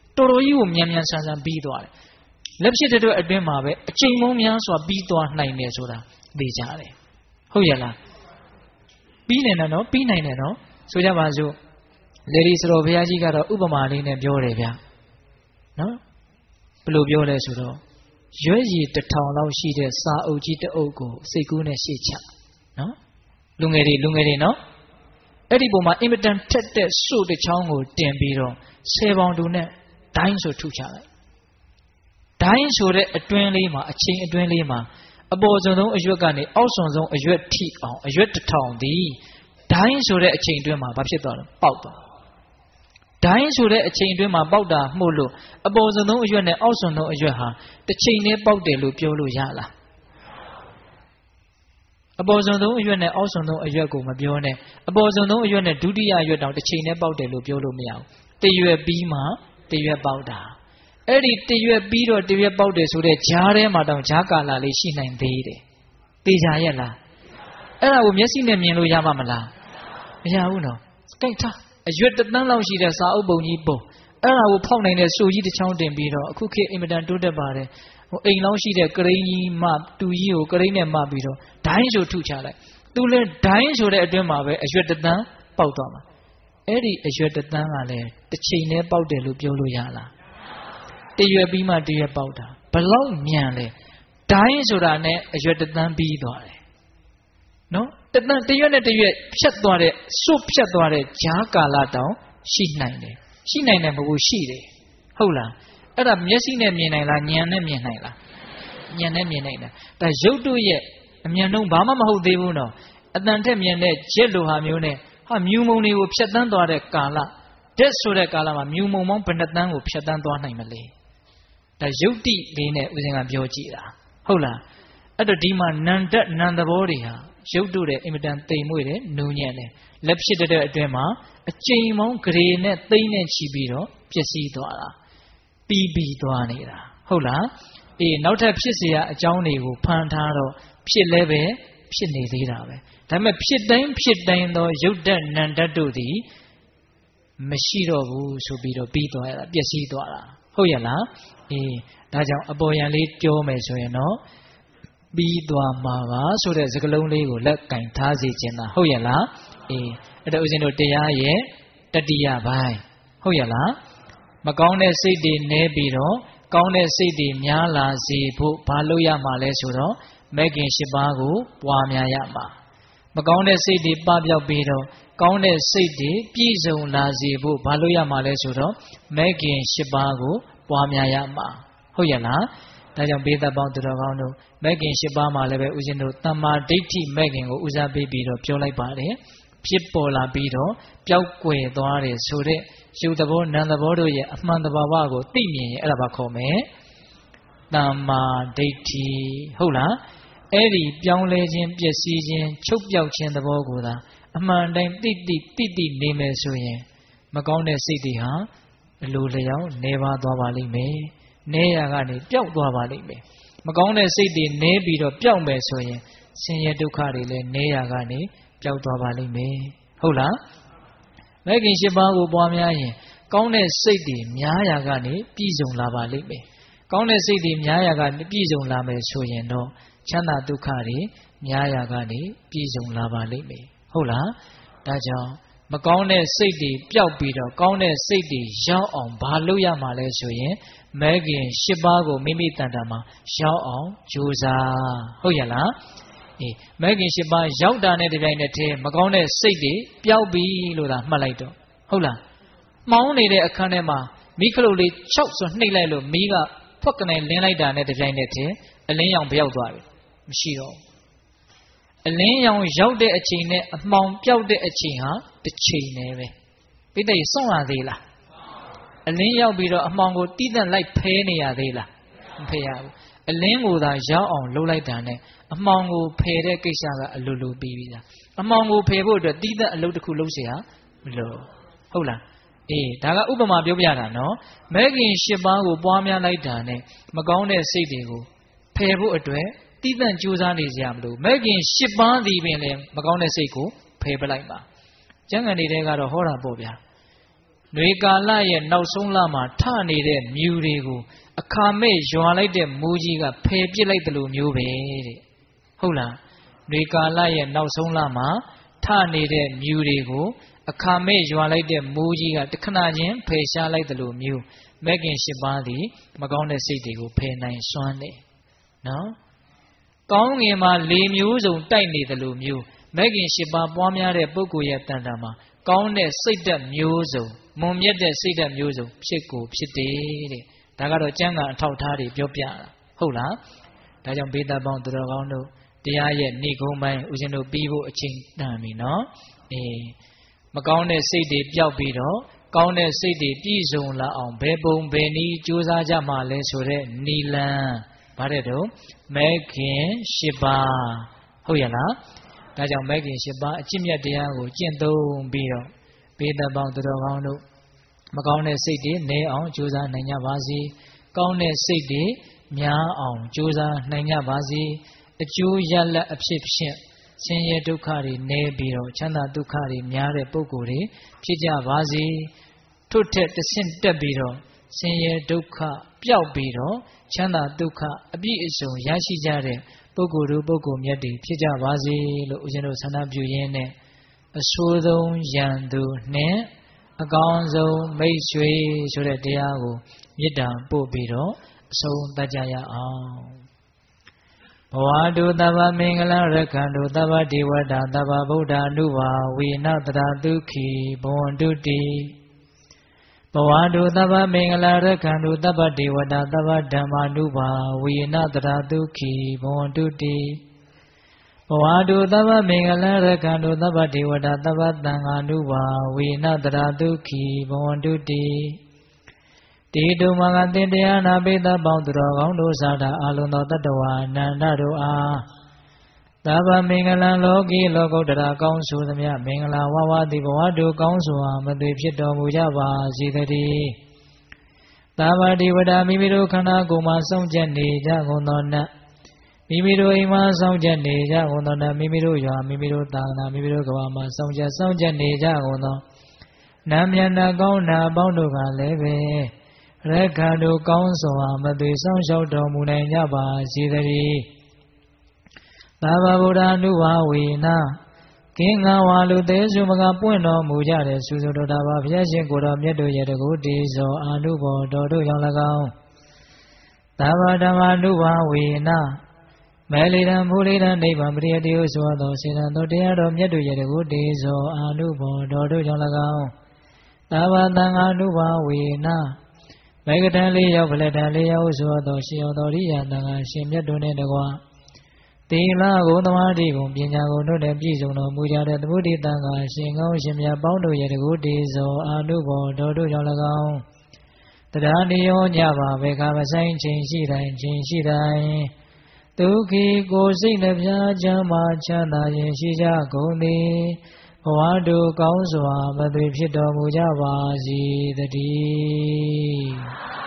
တော်တော်ကြီးကိုမြန်မြန်ဆန်ဆန်ပြီးသွားတယ်လက်ဖြစ်တဲ့အတွက်အတွင်းမှာပဲအချိန်မုံများစွာပြီးသွားနိုင်တယ်ဆိုတာသိကြတယ်ဟုတ်ရဲ့လားပြီးနေတယ်နော်ပြီးနိုင်တယ်နော်ဆိုကြပါစို့လေဒီစတော်ဘုရားကြီးကတော့ဥပမာလေးနဲ့ပြောတယ်ဗျာနော်ဘယ်လိုပြောလဲဆိုတော့ရွက်ရည်တစ်ထောင်လောက်ရှိတဲ့စာအုပ်ကြီးတစ်အုပ်ကိုစိတ်ကူးနဲ့ရှေ့ချနော်လူငယ်တွေလူငယ်တွေနော်အဲ့ဒီပုံမှာအင်မတန်ထက်တဲ့စို့တစ်ချောင်းကိုတင်ပြီးတော့ဆယ်ပေါင်တူနဲ့ဒိုင်းဆိုထုချလိုက်ဒိုင်းဆိုတဲ့အတွင်းလေးမှာအချိန်အတွင်းလေးမှာအပေါ်ဆုံးဆုံးအရွက်ကနေအောက်ဆုံးဆုံးအရွက်ထိအောင်အရွက်တစ်ထောင်သည်ဒိုင်းဆိုတဲ့အချိန်အတွင်းမှာဘာဖြစ်သွားလဲပေါက်သွားဒိုင်းဆိုတဲ့အချိန်အတွင်းမှာပေါက်တာမှုလို့အပေါ်ဆုံးဆုံးအရွက်နဲ့အောက်ဆုံးဆုံးအရွက်ဟာတစ်ချိန်နဲ့ပေါက်တယ်လို့ပြောလို့ရလားအပေါ်ဆုံးဆုံးအရွက်နဲ့အောက်ဆုံးဆုံးအရွက်ကိုမပြောနဲ့အပေါ်ဆုံးဆုံးအရွက်နဲ့ဒုတိယအရွက်တောင်တစ်ချိန်နဲ့ပေါက်တယ်လို့ပြောလို့မရဘူးတရွက်ပြီးမှတရွက်ပေါက်တာအဲ့ဒီတရွက်ပြီးတော့တရွက်ပေါက်တယ်ဆိုတဲ့ဂျားထဲမှာတောင်ဂျားကာလာလေးရှိနိုင်သေးတယ်သေချာရဲ့လားအဲ့ဒါကိုမျက်စိနဲ့မြင်လို့ရမှာမလားမရဘူးနော်ကြိုက်ထားအရွက်တစ်သန်းလောက်ရှိတဲ့စာအုပ်ပုံကြီးပုံအဲ့ဒါကိုဖောက်နိုင်တဲ့စိုးကြီးတစ်ချောင်းတင်ပြီးတော့အခုခေတ်အင်မတန်တိုးတက်ပါတယ်ဟိုအိမ်လောင်းရှိတဲ့ကရိန်းကြီးမှတူကြီးကိုကရိန်းနဲ့မှပြီးတော့ဒိုင်းဆိုထုချလိုက်သူလည်းဒိုင်းဆိုတဲ့အတွင်းမှာပဲအရွက်တစ်သန်းပေါက်သွားမှာအဲ့ဒီအရွက်တစ်သန်းကလည်းတစ်ချိန်နဲ့ပေါက်တယ်လို့ပြောလို့ရလားတရွက်ပြီးမှတရွက်ပေါက်တာဘလောက်မြန်လဲဒိုင်းဆိုတာနဲ့အရွက်တစ်သန်းပြီးသွားတယ်နော်တသန်းတရွက်နဲ့တရွက်ဖြတ်သွားတဲ့စွတ်ဖြတ်သွားတဲ့ဂျားကာလတောင်ရှိနိုင်တယ်ရှိနိုင်တယ်မဟုတ်ရှိတယ်ဟုတ်လားအဲ့ဒါမျက်စိနဲ့မြင်နိုင်လားဉာဏ်နဲ့မြင်နိုင်လားဉာဏ်နဲ့မြင်နိုင်တာဒါရုပ်တို့ရဲ့အမြန်နှုံးဘာမှမဟုတ်သေးဘူးနော်အတန်ထက်မြင်တဲ့ဂျက်လိုဟာမျိုးနဲ့ဟာမြူမုံတွေကိုဖြတ်တန်းသွားတဲ့ကာလတက်ဆိုတဲ့ကာလမှာမြူမုံပေါင်းဘယ်နှတန်းကိုဖြတ်တန်းသွားနိုင်မလဲဒါယုတ်တိလေးနဲ့ဦးဇင်ကပြောကြည့်တာဟုတ်လားအဲ့တော့ဒီမှာနန္တနန္တဘောတွေဟာရုပ်တို့တဲ့အင်မတန်တိမ်မွေ့တယ်နူးညံ့တယ်လက်ဖြစ်တဲ့အတွင်းမှာအကျိန်မောင်းဂရေနဲ့သိမ့်နဲ့ချီပြီးတော့ပျက်စီးသွားတာပြီးပြီးသွားနေတာဟုတ်လားအေးနောက်ထပ်ဖြစ်เสียအကြောင်းတွေကိုဖန်ထားတော့ဖြစ်လဲပဲဖြစ်နေသေးတာပဲဒါပေမဲ့ဖြစ်တိုင်းဖြစ်တိုင်းသောရုပ်ဓာတ်နံဓာတ်တို့သည်မရှိတော့ဘူးဆိုပြီးတော့ပြီးသွားရတာပျက်စီးသွားတာဟုတ်ရဲ့လားအေးဒါကြောင့်အပေါ်ယံလေးပြောမယ်ဆိုရင်တော့ပြီးသွားမှာပါဆိုတဲ့စကားလုံးလေးကိုလက်ကင်ထားစေချင်တာဟုတ်ရဲ့လားအေးအဲ့တော့ဦးဇင်းတို့တရားရဲ့တတိယပိုင်းဟုတ်ရဲ့လားမကောင်းတဲ့စိတ်တွေနည်းပြီးတော့ကောင်းတဲ့စိတ်တွေများလာစေဖို့ဘာလုပ်ရမှာလဲဆိုတော့မဲခင်၈ပါးကိုပွားများရမှာမကောင်းတဲ့စိတ်တွေပပျောက်ပြီးတော့ကောင်းတဲ့စိတ်တွေပြည့်စုံလာစေဖို့ဘာလုပ်ရမှာလဲဆိုတော့မဲခင်၈ပါးကိုပွားများရမှာဟုတ်ရဲ့လားဒါကြောင့်ဘေးသက်ပေါင်းသူတော်ကောင်းတို့မဲခင်၈ပါးမှာလည်းပဲဦးဇင်းတို့တမ္မာဒိဋ္ဌိမဲခင်ကိုဦးစားပေးပြီးတော့ပြောလိုက်ပါတယ်ဖြစ်ပေါ်လာပြီးတော့ပျောက်ကွယ်သွားတယ်ဆိုတဲ့ရုပ်သဘောနာမ်သဘောတို့ရဲ့အမှန်တဘာဝကိုသိမြင်ရင်အဲ့ဒါဘာခေါ်မလဲတမ္မာဒိဋ္ဌိဟုတ်လားအဲ့ဒီပြောင်းလဲခြင်းပျက်စီးခြင်းချုပ်ပြောက်ခြင်းသဘောကိုသာအမှန်တိုင်းသိသိသိသိနေမယ်ဆိုရင်မကောင်းတဲ့စိတ်တွေဟာအလိုလျောက်နေပါသွားပါလိမ့်မယ်နေရကနေပျောက်သွားပါလိမ့်မယ်မကောင်းတဲ့စိတ်တွေနေပြီးတော့ပျောက်မယ်ဆိုရင်ဆင်းရဲဒုက္ခတွေလည်းနေရကနေပျောက်သွားပါလိမ့်မယ်ဟုတ်လားမဲခင်၈ပါးကိုပွားများရင်ကောင်းတဲ့စိတ်တွေများရာကနေပြည့်စုံလာပါလိမ့်မယ်ကောင်းတဲ့စိတ်တွေများရာကနေပြည့်စုံလာမယ်ဆိုရင်တော့ချမ်းသာဒုက္ခတွေများရာကနေပြည့်စုံလာပါလိမ့်မယ်ဟုတ်လားဒါကြောင့်မကောင်းတဲ့စိတ်တွေပျောက်ပြီးတော့ကောင်းတဲ့စိတ်တွေရောက်အောင်ဘာလုပ်ရမှာလဲဆိုရင်မဲခင်၈ပါးကိုမိမိတန်တာမှာရောက်အောင်ကြိုးစားဟုတ်ရလားအေးမဲခင်၈ပါးရောက်တာနဲ့တပြိုင်နက်တည်းမကောင်းတဲ့စိတ်တွေပျောက်ပြီလို့သာမှတ်လိုက်တော့ဟုတ်လားမှောင်းနေတဲ့အခန်းထဲမှာမိခလုတ်လေး၆ဆိုနှိပ်လိုက်လို့မိကဖွက်ကနေလင်းလိုက်တာနဲ့တပြိုင်နက်တည်းအလင်းရောင်ပြောက်သွားပြီမရှိတော့အလင်းရောင်ရောက်တဲ့အချိန်နဲ့အမှောင်ပြောက်တဲ့အချိန်ဟာတစ်ချိန်နဲ့ပဲပိဋကစွန့်ရသေးလားအလင်းရောက်ပြီးတော့အမှောင်ကိုတိသက်လိုက်ဖဲနေရသေးလားမဖဲရဘူးအလင်းကိုသာရောက်အောင်လှုပ်လိုက်တာနဲ့အမှောင်ကိုဖယ်တဲ့ကိစ္စကအလိုလိုပြီးပြီလားအမှောင်ကိုဖယ်ဖို့အတွက်တိသက်အလုပ်တစ်ခုလုပ်เสียမလို့ဟုတ်လားအေးဒါကဥပမာပြောပြတာနော်မဲခင်၈ပါးကိုပွားများလိုက်တာနဲ့မကောင်းတဲ့စိတ်တွေကိုဖယ်ဖို့အတွက်တိသက်ကြိုးစားနေကြမလို့မဲခင်၈ပါးဒီပင်လည်းမကောင်းတဲ့စိတ်ကိုဖယ်ပလိုက်ပါကျမ်းဂန်တွေထဲကတော့ဟောတာပေါ့ဗျာနွေကာလရဲ့နောက်ဆုံးလမှာထနေတဲ့မြူတွေကိုအခါမဲ့ရွာလိုက်တဲ့မိုးကြီးကဖယ်ပစ်လိုက်တယ်လို့မျိုးပဲတဲ့ဟုတ်လားနွေကာလရဲ့နောက်ဆုံးလမှာထနေတဲ့မြူတွေကိုအခါမဲ့ရွာလိုက်တဲ့မိုးကြီးကတခဏချင်းဖယ်ရှားလိုက်တယ်လို့မျိုးမဲခင်၈ပါးသည်မကောင်းတဲ့စိတ်တွေကိုဖယ်နိုင်စွမ်းတယ်နော်ကောင်းငင်မှာ၄မျိုးစုံတိုက်နေတယ်လို့မျိုးမဲခင်၈ပါးပွားများတဲ့ပုဂ္ဂိုလ်ရဲ့တန်တာမှာကောင်းတဲ့စိတ်ဓာတ်မျိုးစုံမွန်မြတ်တဲ့စိတ်ဓာတ်မျိုးစုံဖြစ်ကိုဖြစ်တယ်တဲ့ဒါကတော့ကျမ်းဂန်အထောက်ထားတွေပြောပြတာဟုတ်လားဒါကြောင့်ဘေးသားပေါင်းသူတော်ကောင်းတို့တရားရဲ့ဏိဂုံးပိုင်းဦးဇင်းတို့ပြီးဖို့အချိန်တန်ပြီနော်အေးမကောင်းတဲ့စိတ်တွေပျောက်ပြီးတော့ကောင်းတဲ့စိတ်တွေပြည့်စုံလာအောင်ဘယ်ပုံဘယ်နည်းကြိုးစားကြမှာလဲဆိုတဲ့နီလန်ဗါတဲ့တော့မဲခင်၈ပါးဟုတ်ရလားဒါကြောင့်မဲခင်၈ပါးအကျင့်မြတ်တရားကိုကျင့်သုံးပြီးတော့ဘေးသားပေါင်းသူတော်ကောင်းတို့မကောင်းတဲ့စိတ်တွေနည်းအောင်ကြိုးစားနိုင်ကြပါစေကောင်းတဲ့စိတ်တွေများအောင်ကြိုးစားနိုင်ကြပါစေအကျိုးရလဒ်အဖြစ်ဖြင့်ဆင်းရဲဒုက္ခတွေနည်းပြီးတော့ချမ်းသာဒုက္ခတွေများတဲ့ပုဂ္ဂိုလ်တွေဖြစ်ကြပါစေထို့ထက်တစ်ဆင့်တက်ပြီးတော့ဆင်းရဲဒုက္ခပျောက်ပြီးတော့ချမ်းသာဒုက္ခအပြည့်အစုံရရှိကြတဲ့ပုဂ္ဂိုလ်တို့ပုဂ္ဂိုလ်မြတ်တွေဖြစ်ကြပါစေလို့ဦးဇင်းတို့ဆန္ဒပြုရင်းနဲ့အဆိုးဆုံးယံသူနဲ့အကောင်းဆုံးမိတ်ဆွေဆိုတဲ့တရားကိုမေတ္တာပို့ပြီးတော့အဆုံးသတ်ကြရအောင်ဘဝတုသဗ္ဗမင်္ဂလရက္ခန္တုသဗ္ဗဒေဝတာသဗ္ဗဗုဒ္ဓ ानु ဘာဝေနတရာဒုက္ခိဘဝန္တုတိဘဝတုသဗ္ဗမင်္ဂလရက္ခန္တုသဗ္ဗဒေဝတာသဗ္ဗဓမ္မာ ानु ဘာဝေနတရာဒုက္ခိဘဝန္တုတိဘဝတုသဗ္ဗမင်္ဂလရက္ခန္တုသဗ္ဗဒေဝတာသဗ္ဗသံဃာ ानु ဘာဝေနတရာဒုက္ခိဘဝန္တုတိတေတုမင်္ဂသင်တရားနာပိသပေါင်းသူတော်ကောင်းတို့သာတာအလုံးသောတတ္တဝါအနန္တတို့အားသဗ္ဗမင်္ဂလံလောကီလောကုတ္တရာကောင်းဆိုသမျှမင်္ဂလာဝဝတိဘဝတို့ကောင်းစွာမသွေဖြစ်တော်မူကြပါစေတည်းသဗ္ဗဒေဝတာမိမိတို့ခန္ဓာကိုယ်မှာစောင့်ကြနေကြကုန်သောနတ်မိမိတို့အိမ်မှာစောင့်ကြနေကြကုန်သောနတ်မိမိတို့ရွာမိမိတို့သာသနာမိမိတို့ကဘာမှာစောင့်ကြစောင့်ကြနေကြကုန်သောနတ်မြတ်နာကောင်းနာအပေါင်းတို့ကလည်းပဲရက္ခန္တုကောင်းစွာမသွေဆောင်ရှောက်တော်မူနိုင်ကြပါစေတည်းသဗ္ဗဗုဒ္ဓ ानु ဘာဝေနကင်းငါဝါလူသေးစုမကပွင့်တော်မူကြတဲ့စုစုတော်တာပါဘုရားရှင်ကိုယ်တော်မြတ်တို့ရဲ့တကုတေဇောအာနုဘော်တော်တို့ကြောင့်၎င်းသဗ္ဗဓမ္မာ ानु ဘာဝေနမဲလီရန်မူလီရန်နိဗ္ဗာန်ပရိယတိဟုဆိုသောစေတံတော်တရားတော်မြတ်တို့ရဲ့တကုတေဇောအာနုဘော်တော်တို့ကြောင့်၎င်းသဗ္ဗသံဃာ ानु ဘာဝေနမေကတံလေးရောက်ဗလက်တံလေးရောက်ဆိုသောရှင်တော်ရိယာတန်ခါရှင်မြတ်တို့နဲ့တကွာသီလကိုသမာဓိကိုပညာကိုတို့နဲ့ပြည့်စုံတော်မူကြတဲ့သမုဒိတန်ခါရှင်ကောင်းရှင်မြတ်ပေါင်းတို့ရဲ့တကုတေဇောအာနုဘော်တော်တို့ကြောင့်၎င်းတရားနိယောညပါဘေခါမဆိုင်ချိန်ရှိတိုင်းချိန်ရှိတိုင်းဒုက္ခိကိုစိတ်နှပြချမ်းသာချမ်းသာရင်ရှိကြကုန်သည်ဘဝတို့ကောင်းစွာမသွေဖြစ်တော်မူကြပါစေတည်း